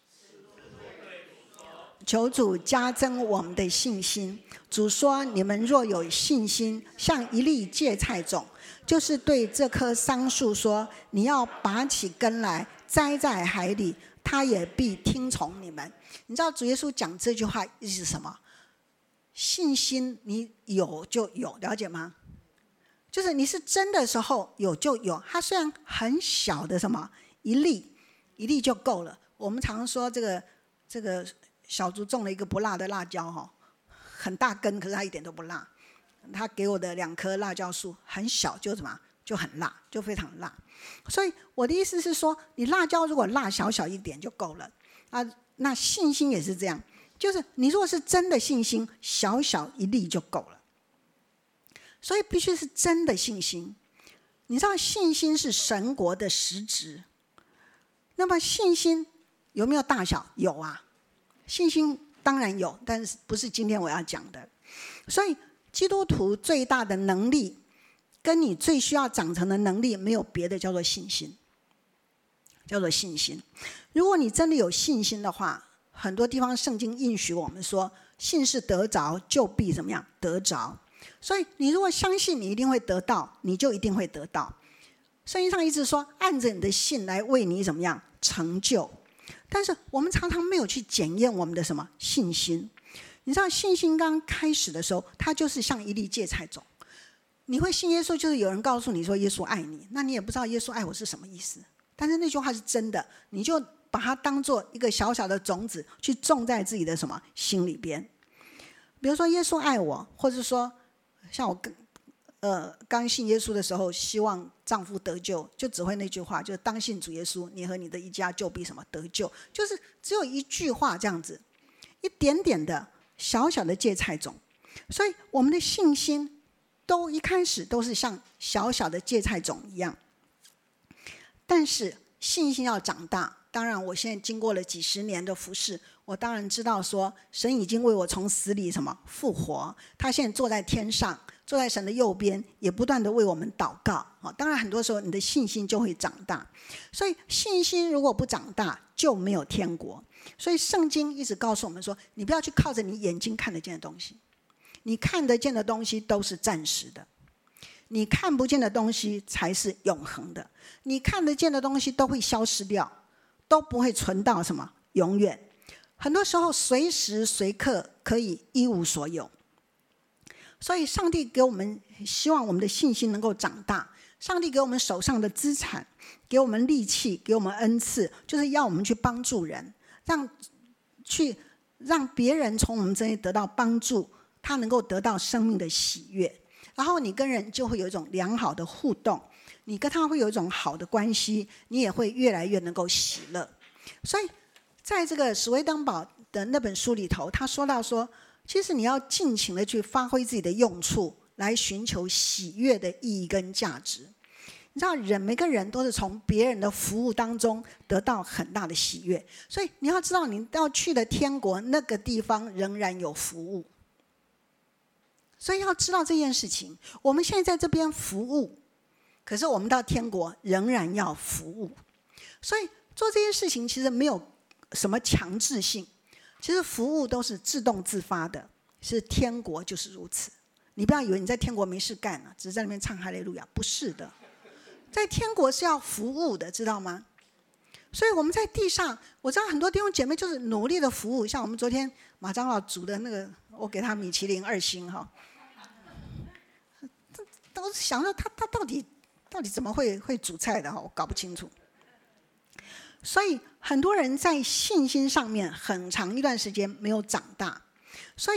求主加增我们的信心。主说：你们若有信心，像一粒芥菜种，就是对这棵桑树说：你要拔起根来，栽在海里，它也必听从你们。你知道主耶稣讲这句话意思是什么？信心你有就有，了解吗？就是你是真的时候有就有。它虽然很小的什么一粒就够了。我们常说这个小竹种了一个不辣的辣椒，很大根，可是它一点都不辣。他给我的2棵辣椒树很小，就什么就很辣，就非常辣。所以我的意思是说，你辣椒如果辣小小一点就够了啊。那信心也是这样，就是你如果是真的信心，小小一粒就够了。所以必须是真的信心。你知道信心是神国的实质。那么信心有没有大小？有啊，信心当然有，但是不是今天我要讲的。所以基督徒最大的能力，跟你最需要长成的能力，没有别的，叫做信心。叫做信心。如果你真的有信心的话，很多地方圣经应许我们说，信是得着，就必怎么样得着。所以你如果相信你一定会得到，你就一定会得到。圣经上一直说，按着你的信来为你怎么样成就。但是我们常常没有去检验我们的什么信心。你知道信心刚开始的时候，它就是像一粒芥菜种。你会信耶稣，就是有人告诉你说耶稣爱你，那你也不知道耶稣爱我是什么意思。但是那句话是真的，你就把它当作一个小小的种子，去种在自己的什么心里边。比如说耶稣爱我，或者说像我刚信耶稣的时候，希望丈夫得救，就只会那句话，就是当信主耶稣，你和你的一家就必什么得救。就是只有一句话这样子，一点点的小小的芥菜种。所以我们的信心都一开始都是像小小的芥菜种一样。但是信心要长大，当然我现在经过了几十年的服事，我当然知道说神已经为我从死里什么复活，他现在坐在天上，坐在神的右边，也不断的为我们祷告。当然很多时候你的信心就会长大。所以信心如果不长大，就没有天国。所以圣经一直告诉我们说，你不要去靠着你眼睛看得见的东西，你看得见的东西都是暂时的，你看不见的东西才是永恒的。你看得见的东西都会消失掉，都不会存到什么永远。很多时候随时随刻可以一无所有。所以上帝给我们，希望我们的信心能够长大。上帝给我们手上的资产，给我们力气，给我们恩赐，就是要我们去帮助人，让别人从我们这里得到帮助，他能够得到生命的喜悦。然后你跟人就会有一种良好的互动，你跟他会有一种好的关系，你也会越来越能够喜乐。所以在这个史威登堡的那本书里头，他说到说，其实你要尽情的去发挥自己的用处，来寻求喜悦的意义跟价值。你知道每个人都是从别人的服务当中得到很大的喜悦，所以你要知道你要去的天国那个地方仍然有服务。所以要知道这件事情，我们现在在这边服务，可是我们到天国仍然要服务。所以做这件事情其实没有什么强制性，其实服务都是自动自发的，是天国就是如此。你不要以为你在天国没事干了，只是在那边唱哈利路亚，不是的，在天国是要服务的，知道吗？所以我们在地上，我知道很多弟兄姐妹就是努力的服务，像我们昨天马长老煮的那个，我给他米其林2星哈，都想说他到底怎么会煮菜的哈，我搞不清楚。所以很多人在信心上面很长一段时间没有长大，所以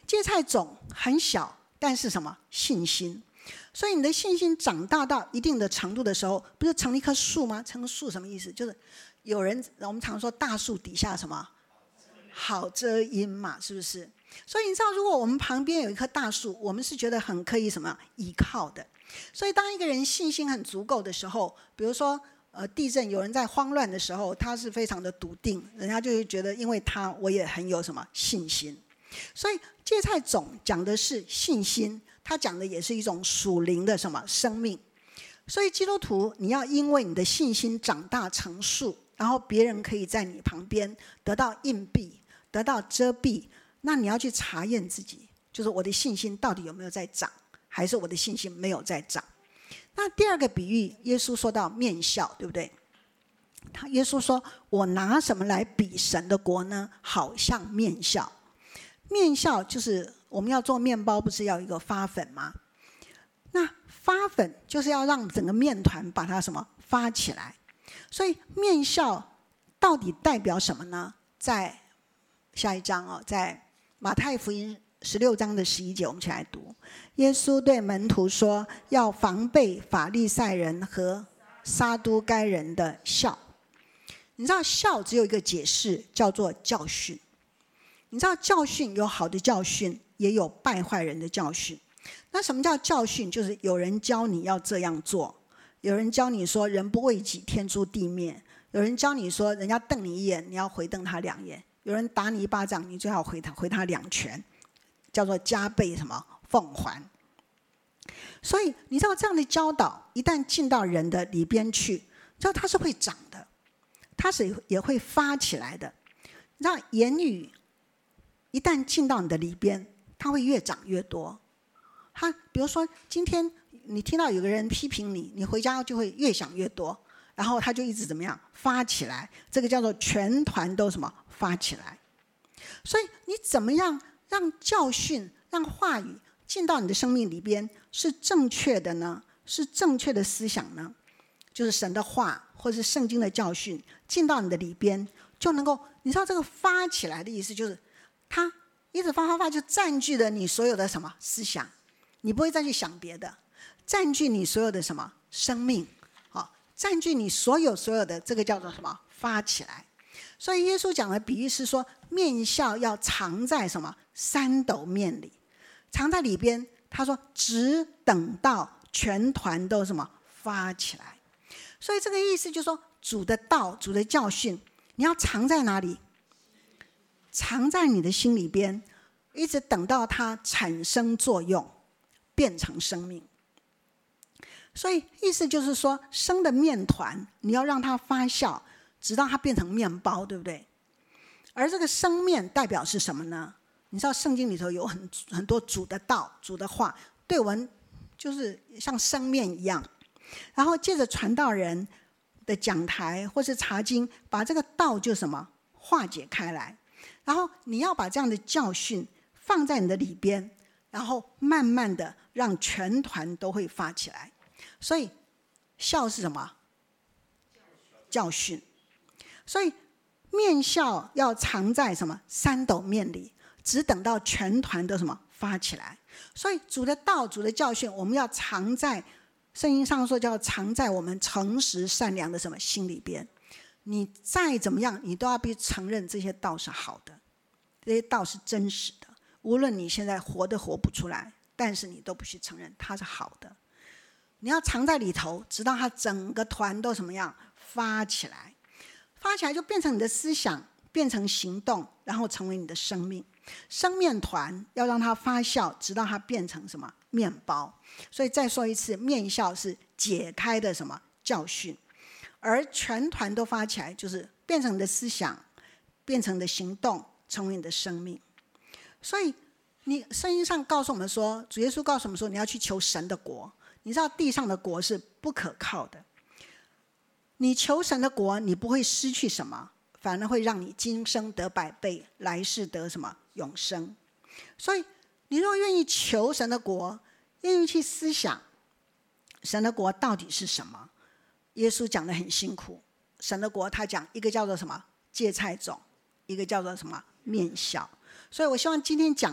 芥菜种很小，但是什么？信心。所以你的信心长大到一定的程度的时候，不是成了一棵树吗？成树什么意思？就是有人，我们常说大树底下什么好遮阴嘛，是不是？所以你知道，如果我们旁边有一棵大树，我们是觉得很可以什么依靠的。所以当一个人信心很足够的时候，比如说地震，有人在慌乱的时候，他是非常的笃定，人家就会觉得因为他我也很有什么信心。所以芥菜种讲的是信心，它讲的也是一种属灵的什么生命。所以基督徒你要因为你的信心长大成树，然后别人可以在你旁边得到荫蔽，得到遮蔽，那你要去查验自己，就是我的信心到底有没有在长，还是我的信心没有在长。那第二个比喻，耶稣说到面笑，对不对？耶稣说，我拿什么来比神的国呢？好像面笑。面笑就是我们要做面包，不是要一个发粉吗？那发粉就是要让整个面团把它什么发起来。所以面笑到底代表什么呢？在下一章在马太福音16章的11节，我们一起来读。耶稣对门徒说，要防备法利赛人和撒都该人的笑。你知道笑只有一个解释，叫做教训。你知道教训有好的教训，也有败坏人的教训。那什么叫教训？就是有人教你要这样做，有人教你说人不为己，天诛地灭，有人教你说人家瞪你一眼，你要回瞪他2眼，有人打你一巴掌，你最好回他2拳，叫做加倍什么奉还。所以你知道这样的教导一旦进到人的里边去，知道它是会长的，它是也会发起来的。你知道言语一旦进到你的里边，它会越长越多。比如说今天你听到有个人批评你，你回家就会越想越多，然后他就一直怎么样发起来，这个叫做全团都什么发起来。所以你怎么样让教训、让话语进到你的生命里边是正确的呢？是正确的思想呢？就是神的话或是圣经的教训进到你的里边，就能够，你知道这个发起来的意思就是它一直发就占据了你所有的什么思想，你不会再去想别的，占据你所有的什么生命，占据你所有的，这个叫做什么发起来。所以耶稣讲的比喻是说，面笑要藏在什么3斗面里，藏在里边。他说只等到全团都什么发起来。所以这个意思就是说，主的道、主的教训你要藏在哪里？藏在你的心里边，一直等到它产生作用，变成生命。所以意思就是说，生的面团你要让它发酵，直到它变成面包，对不对？而这个生面代表是什么呢？你知道圣经里头有很多主的道、主的话，对我们就是像生面一样。然后借着传道人的讲台或是查经，把这个道就什么化解开来。然后你要把这样的教训放在你的里边，然后慢慢的让全团都会发起来。所以笑是什么？教训。所以面笑要藏在什么3斗面里，只等到全团都什么发起来。所以主的道、主的教训，我们要藏在圣经上说叫藏在我们诚实善良的什么心里边。你再怎么样，你都要必须承认这些道是好的，这些道是真实的。无论你现在活不出来，但是你都必须承认它是好的。你要藏在里头，直到它整个团都什么样发起来。发起来就变成你的思想，变成行动，然后成为你的生命。生面团要让它发酵，直到它变成什么面包。所以再说一次，面笑是解开的什么教训，而全团都发起来，就是变成你的思想，变成你的行动，成为你的生命。所以你圣经上告诉我们说，主耶稣告诉我们说，你要去求神的国。你知道地上的国是不可靠的，你求神的国，你不会失去什么，反而会让你今生得100倍，来世得什么永生。所以你若愿意求神的国，愿意去思想神的国到底是什么。耶稣讲得很辛苦，神的国他讲一个叫做什么芥菜种，一个叫做什么面笑。所以我希望今天讲了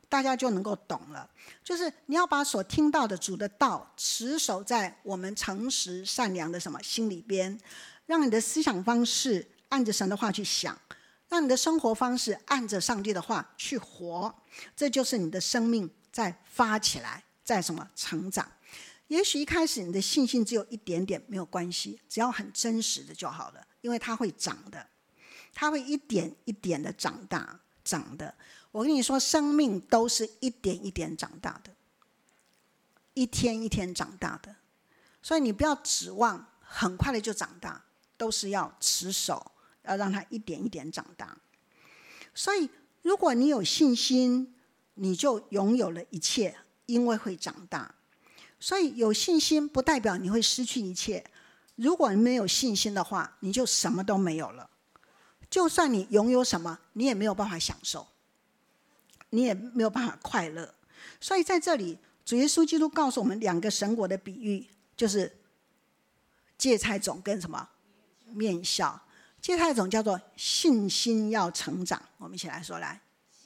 大家就能够懂了。就是你要把所听到的主的道持守在我们诚实善良的什么心里边，让你的思想方式按着神的话去想，让你的生活方式按着上帝的话去活，这就是你的生命在发起来，在什么成长。也许一开始你的信心只有一点点，没有关系，只要很真实的就好了，因为它会长的，它会一点一点的长大长的。我跟你说，生命都是一点一点长大的，一天一天长大的，所以你不要指望很快的就长大，都是要持守，要让它一点一点长大。所以如果你有信心，你就拥有了一切，因为会长大。所以有信心不代表你会失去一切，如果你没有信心的话，你就什么都没有了。就算你拥有什么，你也没有办法享受，你也没有办法快乐。所以在这里，主耶稣基督告诉我们两个神国的比喻，就是芥菜种跟什么面酵。芥菜种叫做信心要成长，我们一起来说来。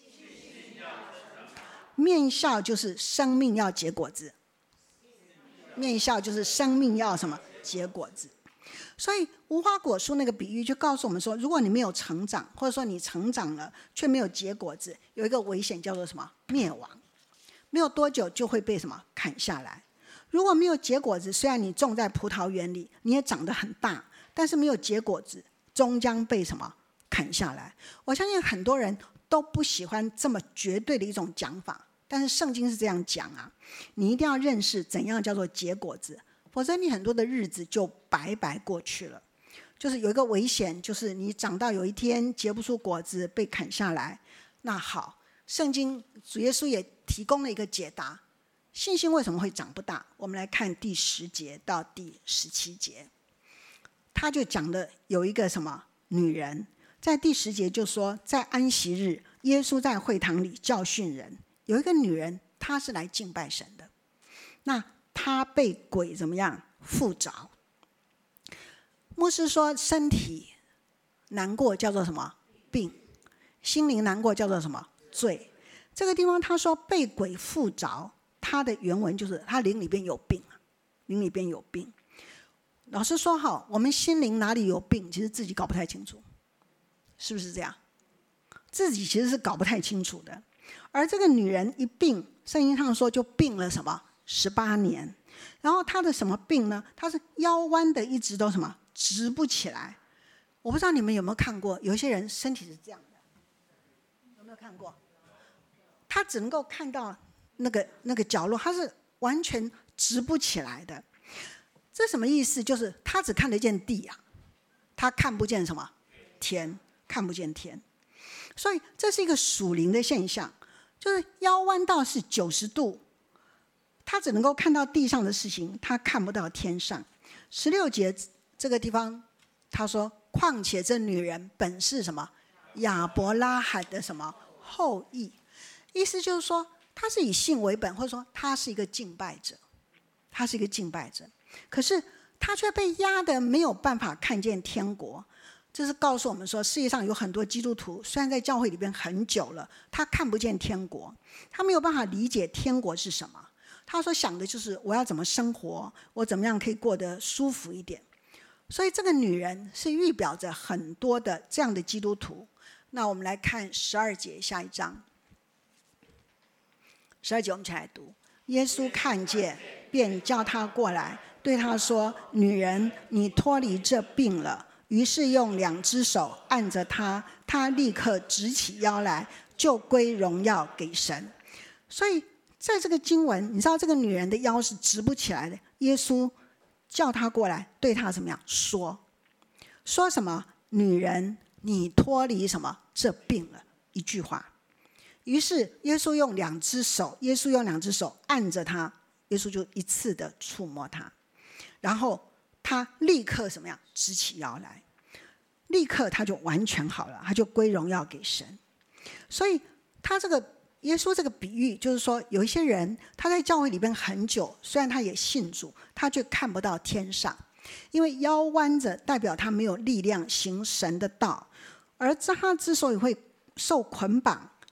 面酵就是生命要结果子，面酵就是生命要什么结果子。所以无花果树那个比喻就告诉我们说，如果你没有成长，或者说你成长了却没有结果子，有一个危险叫做什么灭亡，没有多久就会被什么砍下来。如果没有结果子，虽然你种在葡萄园里，你也长得很大，但是没有结果子，终将被什么砍下来。我相信很多人都不喜欢这么绝对的一种讲法，但是圣经是这样讲啊，你一定要认识怎样叫做结果子，否则你很多的日子就白白过去了。就是有一个危险，就是你长到有一天结不出果子被砍下来。那好，圣经主耶稣也提供了一个解答，信心为什么会长不大。我们来看第10节到第17节，他就讲的有一个什么女人，在第10节就说，在安息日耶稣在会堂里教训人，有一个女人她是来敬拜神的，那她被鬼怎么样附着。牧师说身体难过叫做什么病，心灵难过叫做什么罪。这个地方他说被鬼附着，他的原文就是他灵里边有病，灵里边有病。老实说好，我们心灵哪里有病，其实自己搞不太清楚，是不是这样？自己其实是搞不太清楚的。而这个女人一病，圣经上说就病了什么18年，然后她的什么病呢？她是腰弯的，一直都什么直不起来。我不知道你们有没有看过，有些人身体是这样的，有没有看过？他只能够看到那个角落，他是完全直不起来的。这什么意思？就是他只看得见地啊，他看不见什么天，看不见天。所以这是一个属灵的现象，就是腰弯到是90度，他只能够看到地上的事情，他看不到天上。16节这个地方他说，况且这女人本是什么亚伯拉罕的什么后裔，意思就是说他是以信为本，或者说他是一个敬拜者，他是一个敬拜者，可是他却被压得没有办法看见天国。这是告诉我们说，世界上有很多基督徒虽然在教会里边很久了，他看不见天国，他没有办法理解天国是什么。他所想的就是我要怎么生活，我怎么样可以过得舒服一点。所以这个女人是预表着很多的这样的基督徒。那我们来看12节下一章。12节我们一起来读。耶稣看见，便叫他过来，对他说，女人，你脱离这病了。于是用2只手按着他，他立刻直起腰来，就归荣耀给神。所以在这个经文，你知道这个女人的腰是直不起来的，耶稣叫他过来，对他怎么样说什么？女人，你脱离什么这病了，一句话。于是耶稣用2只手按着他，耶稣就一次的触摸他，然后他立刻什么样直起腰来，立刻他就完全好了，他就归荣耀给神。所以他这个耶稣这个比喻就是说，有一些人他在教会里边很久，虽然他也信主，他却看不到天上，因为腰弯着代表他没有力量行神的道。而他之所以会受捆绑，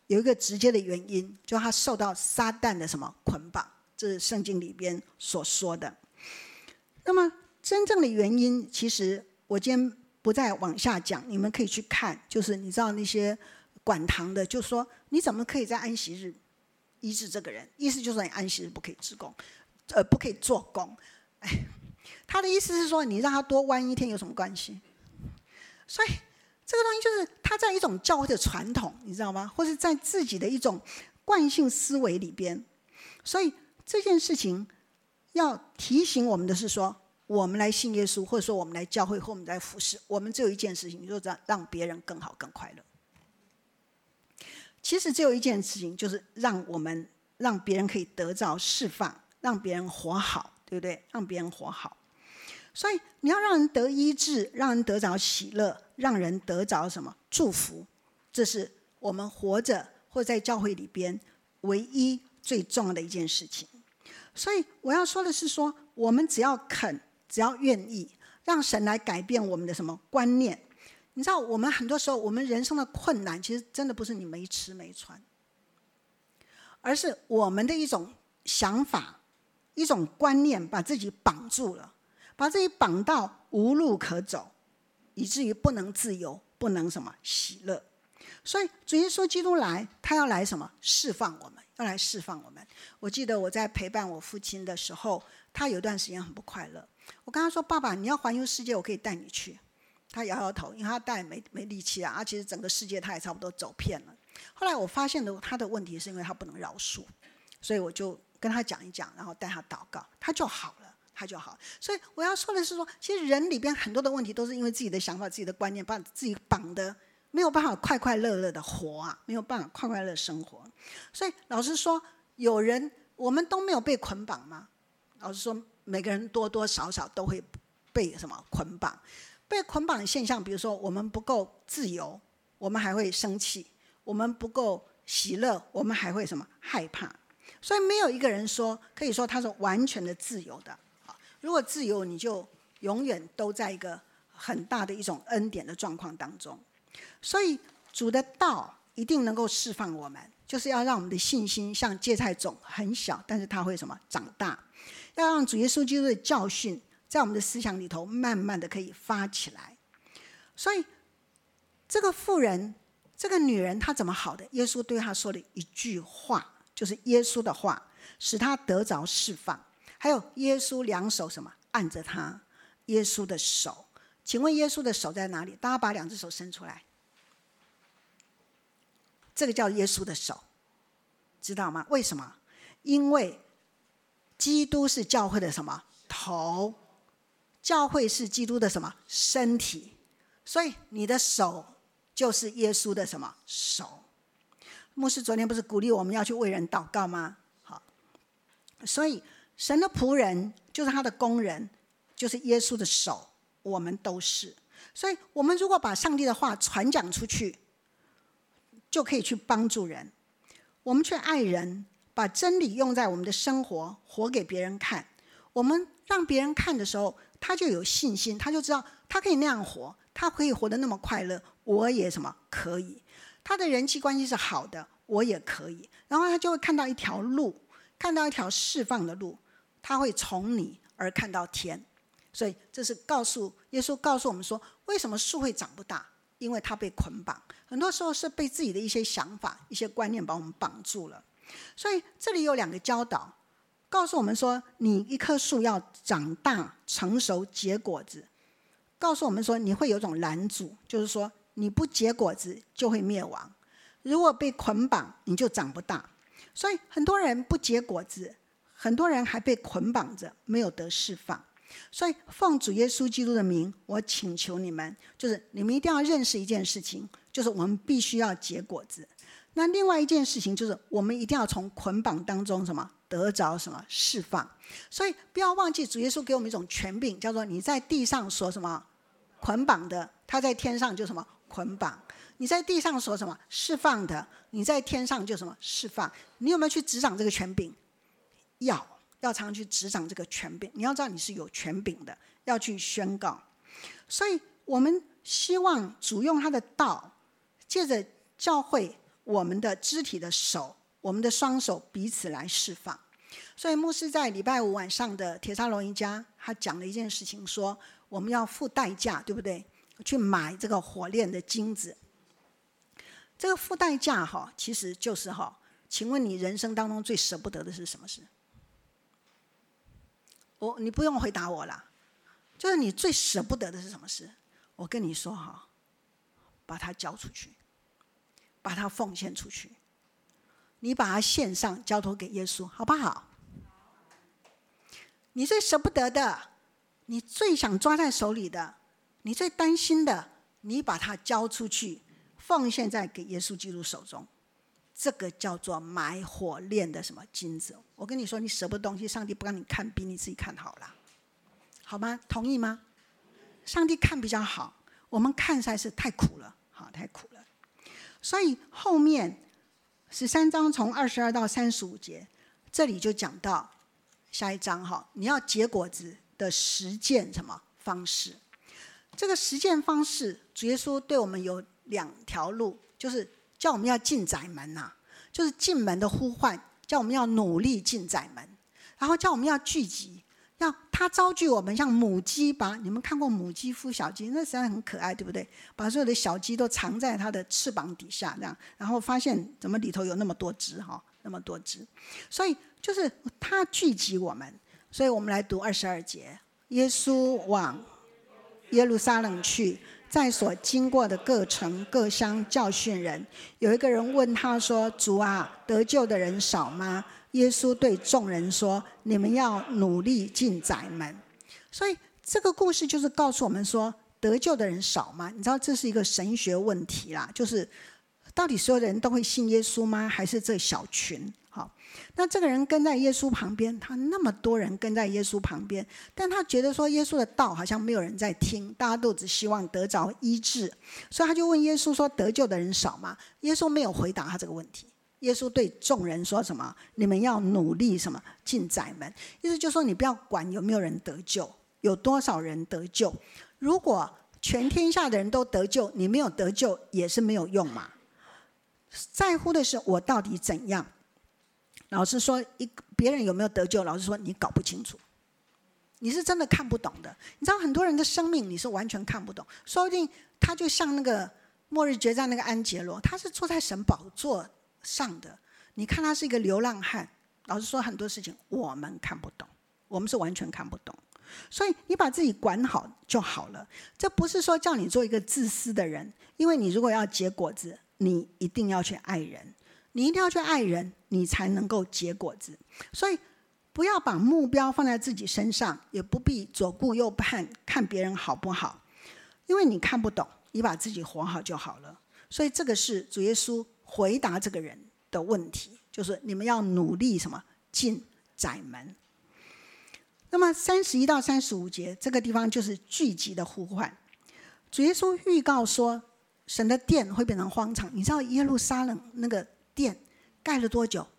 有一个直接的原因，就是他受到撒旦的什么捆绑，这是圣经里边所说的。那么真正的原因，其实我今天不再往下讲，你们可以去看，就是你知道那些管堂的就说，你怎么可以在安息日医治这个人？意思就是说你安息日不可以治工，不可以做工。他的意思是说，你让他多弯一天有什么关系？所以这个东西就是他在一种教会的传统，你知道吗？或是在自己的一种惯性思维里边。所以这件事情要提醒我们的是说，我们来信耶稣，或者说我们来教会，或我们来服侍，我们只有一件事情，就是让别人更好更快乐。其实只有一件事情，就是让别人可以得着释放，让别人活好，对不对？让别人活好。所以你要让人得医治，让人得着喜乐，让人得着什么祝福，这是我们活着或在教会里边唯一最重要的一件事情。所以我要说的是说，我们只要肯，只要愿意，让神来改变我们的什么观念。你知道，我们很多时候我们人生的困难，其实真的不是你没吃没穿，而是我们的一种想法、一种观念，把自己绑住了，把自己绑到无路可走，以至于不能自由，不能什么喜乐。所以主耶稣基督来，他要来什么？释放我们，要来释放我们。我记得我在陪伴我父亲的时候，他有一段时间很不快乐。我跟他说：“爸爸，你要环游世界，我可以带你去。”他摇摇头，因为他带没力气啊，其实整个世界他也差不多走遍了。后来我发现他的问题是因为他不能饶恕，所以我就跟他讲一讲，然后带他祷告，他就好了。他就好。所以我要说的是说，其实人里边很多的问题都是因为自己的想法、自己的观念，把自己绑的没有办法快快乐乐的活啊，没有办法快快乐乐生活。所以老实说，有人我们都没有被捆绑吗？老实说，每个人多多少少都会被什么捆绑。被捆绑的现象，比如说我们不够自由，我们还会生气；我们不够喜乐，我们还会什么害怕。所以没有一个人可以说他是完全的自由的。如果自由，你就永远都在一个很大的一种恩典的状况当中。所以主的道一定能够释放我们，就是要让我们的信心像芥菜种很小，但是它会什么长大。要让主耶稣基督的教训在我们的思想里头慢慢的可以发起来。所以这个妇人，这个女人，她怎么好的？耶稣对她说的一句话，就是耶稣的话，使她得着释放。还有耶稣两手什么按着她，耶稣的手。请问耶稣的手在哪里？大家把两只手伸出来，这个叫耶稣的手，知道吗？为什么？因为基督是教会的什么头，教会是基督的什么身体，所以你的手就是耶稣的什么手。牧师昨天不是鼓励我们要去为人祷告吗？好，所以神的仆人就是他的工人，就是耶稣的手，我们都是。所以我们如果把上帝的话传讲出去，就可以去帮助人。我们去爱人，把真理用在我们的生活，活给别人看。我们让别人看的时候，他就有信心，他就知道他可以那样活，他可以活得那么快乐，我也什么可以。他的人际关系是好的，我也可以。然后他就会看到一条路，看到一条释放的路，他会从你而看到天。所以这是耶稣告诉我们说，为什么树会长不大？因为它被捆绑，很多时候是被自己的一些想法、一些观念把我们绑住了。所以这里有两个教导，告诉我们说，你一棵树要长大、成熟、结果子。告诉我们说，你会有一种拦阻，就是说你不结果子就会灭亡。如果被捆绑，你就长不大。所以很多人不结果子，很多人还被捆绑着，没有得释放。所以奉主耶稣基督的名，我请求你们，就是你们一定要认识一件事情，就是我们必须要结果子。那另外一件事情就是，我们一定要从捆绑当中什么得着什么释放。所以不要忘记，主耶稣给我们一种权柄，叫做你在地上所什么捆绑的，他在天上就什么捆绑；你在地上所什么释放的，你在天上就什么释放。你有没有去执掌这个权柄？要常去执掌这个权柄，你要知道你是有权柄的，要去宣告。所以我们希望主用他的道，借着教会， 我们的肢体的手，我们的双手彼此来释放。所以牧师在礼拜五晚上的帖撒罗尼迦，他讲了一件事情，说我们要付代价，对不对？去买这个火炼的金子。这个付代价其实就是请问你人生当中最舍不得的是什么事？你不用回答我啦，就是你最舍不得的是什么事？我跟你说把它交出去，把它奉献出去，你把它献上，交托给耶稣，好不好？你最舍不得的，你最想抓在手里的，你最担心的，你把它交出去，奉献在给耶稣基督手中，这个叫做买火炼的什么金子。我跟你说，你舍不得东西，上帝不让你看，比你自己看好了，好吗？同意吗？上帝看比较好，我们看实在是太苦了，太苦了。所以后面13章从22到35节，这里就讲到下一章你要结果子的实践什么方式？这个实践方式，主耶稣对我们有2条路，就是叫我们要进窄门就是进门的呼唤，叫我们要努力进窄门，然后叫我们要聚集，要他招聚我们，像母鸡你们看过母鸡孵小鸡，那实际上很可爱，对不对？把所有的小鸡都藏在它的翅膀底下，这样，然后发现怎么里头有那么多只那么多只，所以就是他聚集我们。所以我们来读22节，耶稣往耶路撒冷去，在所经过的各城各乡教训人。有一个人问他说：主啊，得救的人少吗？耶稣对众人说：你们要努力进窄门。所以这个故事就是告诉我们说，得救的人少吗？你知道这是一个神学问题啦，就是到底所有的人都会信耶稣吗？还是这小群？那这个人跟在耶稣旁边，他那么多人跟在耶稣旁边，但他觉得说耶稣的道好像没有人在听，大家都只希望得着医治，所以他就问耶稣说：得救的人少吗？耶稣没有回答他这个问题。耶稣对众人说什么？你们要努力什么进窄门。意思就是说，你不要管有没有人得救，有多少人得救，如果全天下的人都得救，你没有得救也是没有用嘛。在乎的是我到底怎样。老实说，别人有没有得救，老实说你搞不清楚，你是真的看不懂的。你知道很多人的生命你是完全看不懂，说不定他就像那个末日决战那个安杰罗，他是坐在神宝座上的，你看他是一个流浪汉。老实说，很多事情我们看不懂，我们是完全看不懂。所以你把自己管好就好了。这不是说叫你做一个自私的人，因为你如果要结果子，你一定要去爱人，你一定要去爱人，你才能够结果子。所以不要把目标放在自己身上，也不必左顾右盼看别人好不好，因为你看不懂，你把自己活好就好了。所以这个是主耶稣回答这个人的问题，就是你们要努力什么进窄门。那么31到35节这个地方就是聚集的呼唤。主耶稣预告说神的殿会变成荒场。你知道耶路撒冷那个殿盖了多久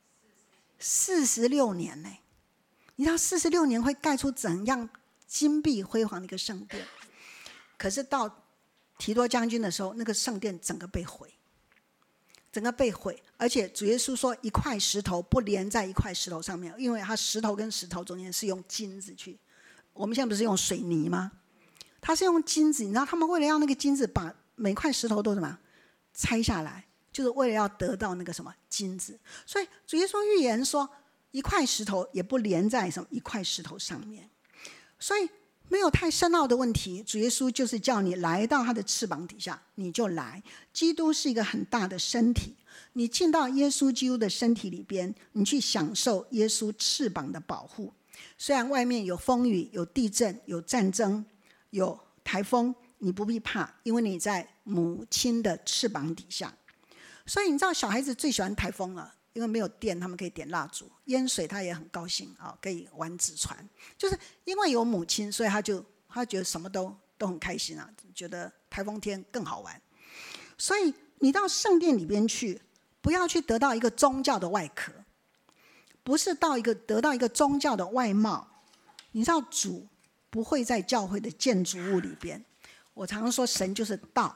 ？46年呢。你知道46年会盖出怎样金碧辉煌的一个圣殿？可是到提多将军的时候，那个圣殿整个被毁，整个被毁。而且主耶稣说一块石头不连在一块石头上面，因为他石头跟石头中间是用金子去，我们现在不是用水泥吗？他是用金子。你知道他们为了要那个金子把每块石头都什么拆下来，就是为了要得到那个什么金子。所以主耶稣预言说一块石头也不连在什么一块石头上面。所以没有太深奥的问题，主耶稣就是叫你来到他的翅膀底下，你就来。基督是一个很大的身体，你进到耶稣基督的身体里边，你去享受耶稣翅膀的保护。虽然外面有风雨，有地震，有战争，有台风，你不必怕，因为你在母亲的翅膀底下。所以你知道小孩子最喜欢台风了，因为没有电，他们可以点蜡烛，淹水他也很高兴可以玩纸船。就是因为有母亲，所以他觉得什么都很开心觉得台风天更好玩。所以你到圣殿里边去，不要去得到一个宗教的外壳，不是得到一个宗教的外貌。你知道主不会在教会的建筑物里边。我常常说神就是道，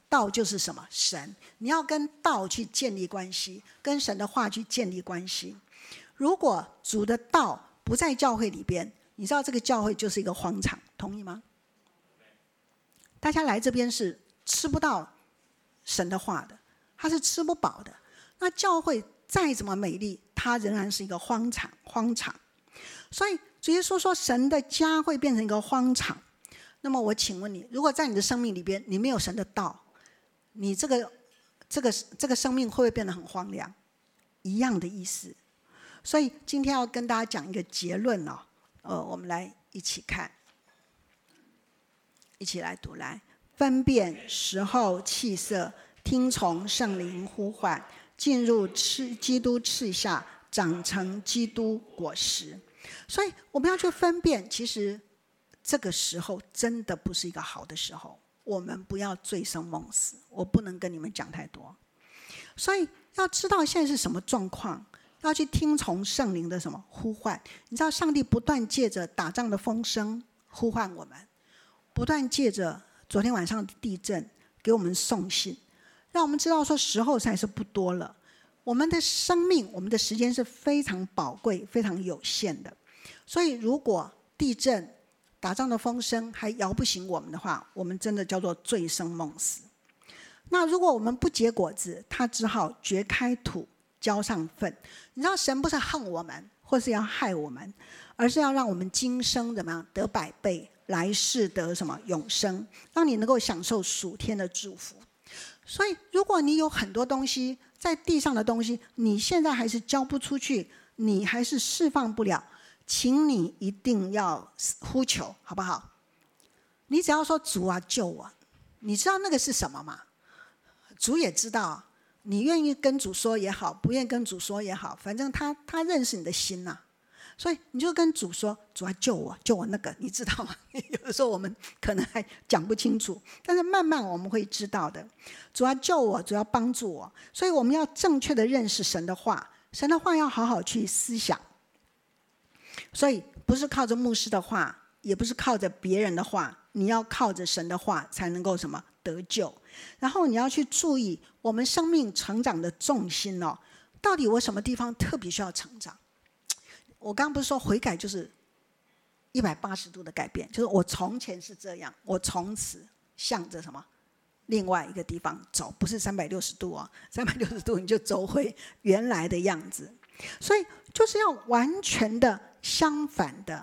道就是什么？神。你要跟道去建立关系，跟神的话去建立关系。如果主的道不在教会里边，你知道这个教会就是一个荒场，同意吗？大家来这边是吃不到神的话的，他是吃不饱的。那教会再怎么美丽，它仍然是一个荒场。所以主耶稣说神的家会变成一个荒场。那么我请问你，如果在你的生命里边你没有神的道，你这个生命会不会变得很荒凉？一样的意思。所以今天要跟大家讲一个结论哦，我们来一起看，一起来读来。分辨时候气色，听从圣灵呼唤，进入基督赐下，长成基督果实。所以我们要去分辨，其实这个时候真的不是一个好的时候，我们不要醉生梦死。我不能跟你们讲太多，所以要知道现在是什么状况，要去听从圣灵的什么呼唤。你知道上帝不断借着打仗的风声呼唤我们，不断借着昨天晚上的地震给我们送信，让我们知道说时候才是不多了。我们的生命，我们的时间是非常宝贵非常有限的。所以如果地震打仗的风声还摇不醒我们的话，我们真的叫做醉生梦死。那如果我们不结果子，他只好掘开土浇上粪。你知道神不是恨我们或是要害我们，而是要让我们今生怎么样得100倍，来世得什么永生，让你能够享受属天的祝福。所以如果你有很多东西在地上的东西，你现在还是交不出去，你还是释放不了，请你一定要呼求，好不好？你只要说主啊救我，你知道那个是什么吗？主也知道，你愿意跟主说也好，不愿意跟主说也好，反正他认识你的心呐。所以你就跟主说，主啊救我，救我那个，你知道吗？有的时候我们可能还讲不清楚，但是慢慢我们会知道的。主啊救我，主要帮助我。所以我们要正确的认识神的话，神的话要好好去思想。所以不是靠着牧师的话，也不是靠着别人的话，你要靠着神的话才能够什么得救。然后你要去注意我们生命成长的重心哦，到底我什么地方特别需要成长？我刚刚不是说悔改就是180度的改变，就是我从前是这样，我从此向着什么另外一个地方走，不是360度哦，360度你就走回原来的样子。所以就是要完全的相反的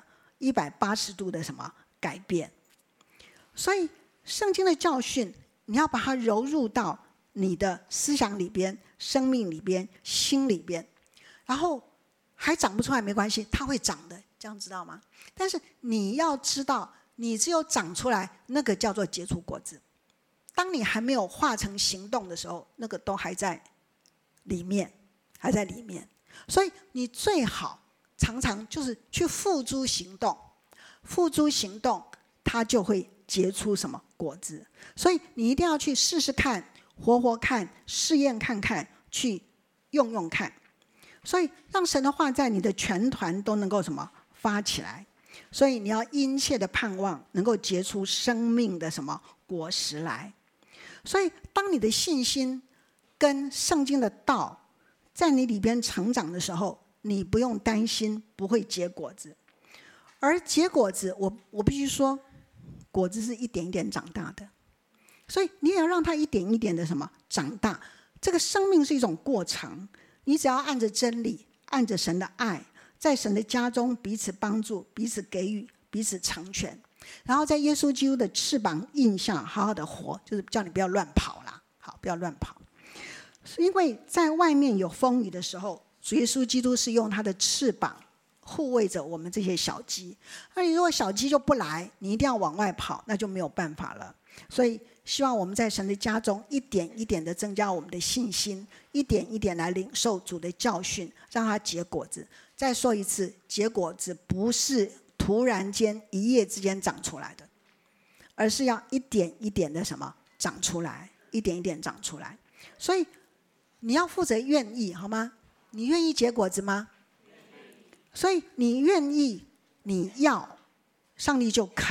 180度的什么改变。所以圣经的教训你要把它揉入到你的思想里边、生命里边、心里边，然后还长不出来没关系，它会长的，这样知道吗？但是你要知道，你只有长出来，那个叫做结出果子。当你还没有化成行动的时候，那个都还在里面，还在里面。所以你最好常常就是去付诸行动，付诸行动，它就会结出什么果子。所以你一定要去试试看，活活看，试验看看，去用看。所以让神的话在你的全团都能够什么发起来。所以你要殷切的盼望能够结出生命的什么果实来。所以当你的信心跟圣经的道在你里边成长的时候，你不用担心不会结果子。而结果子，我必须说，果子是一点一点长大的。所以你也要让它一点一点的什么长大。这个生命是一种过程，你只要按着真理，按着神的爱，在神的家中彼此帮助，彼此给予，彼此成全，然后在耶稣基督的翅膀印下好好的活，就是叫你不要乱跑啦，好，不要乱跑。因为在外面有风雨的时候，主耶稣基督是用他的翅膀护卫着我们这些小鸡。那你如果小鸡就不来，你一定要往外跑，那就没有办法了。所以希望我们在神的家中一点一点的增加我们的信心，一点一点来领受主的教训，让它结果子。再说一次，结果子不是突然间一夜之间长出来的，而是要一点一点的什么长出来，一点一点长出来。所以你要负责愿意，好吗？你愿意结果子吗？所以你愿意，你要，上帝就肯，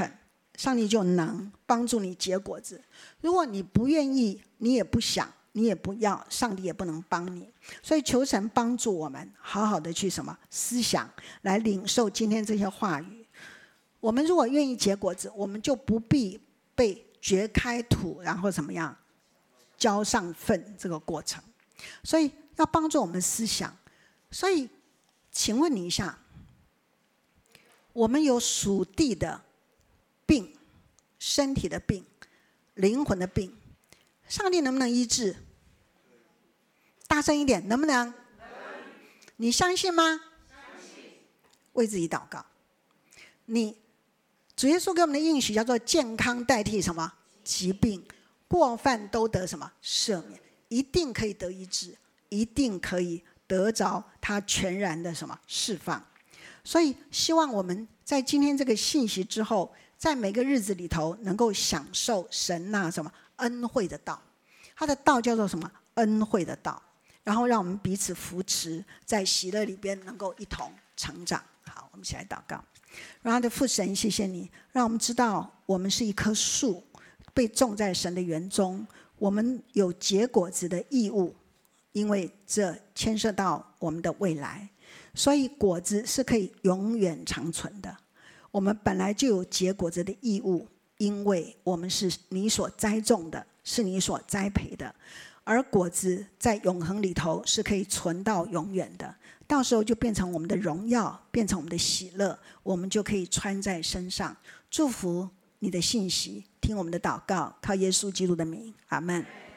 上帝就能帮助你结果子。如果你不愿意，你也不想，你也不要，上帝也不能帮你。所以求神帮助我们好好的去什么思想，来领受今天这些话语。我们如果愿意结果子，我们就不必被掘开土，然后怎么样浇上粪这个过程。所以要帮助我们思想。所以请问你一下，我们有属地的病，身体的病，灵魂的病，上帝能不能医治？大声一点，能不能？你相信吗？相信。为自己祷告。主耶稣给我们的应许叫做健康代替什么？疾病，过犯都得什么？赦免，一定可以得医治，一定可以得着他全然的什么释放。所以希望我们在今天这个信息之后，在每个日子里头能够享受神那什么恩惠的道。他的道叫做什么？恩惠的道。然后让我们彼此扶持，在喜乐里边能够一同成长。好，我们一起来祷告。然后的父神，谢谢你让我们知道我们是一棵树，被种在神的园中，我们有结果子的义务，因为这牵涉到我们的未来，所以果子是可以永远长存的。我们本来就有结果子的义务，因为我们是你所栽种的，是你所栽培的，而果子在永恒里头是可以存到永远的，到时候就变成我们的荣耀，变成我们的喜乐，我们就可以穿在身上。祝福你的信息，听我们的祷告，靠耶稣基督的名，阿们。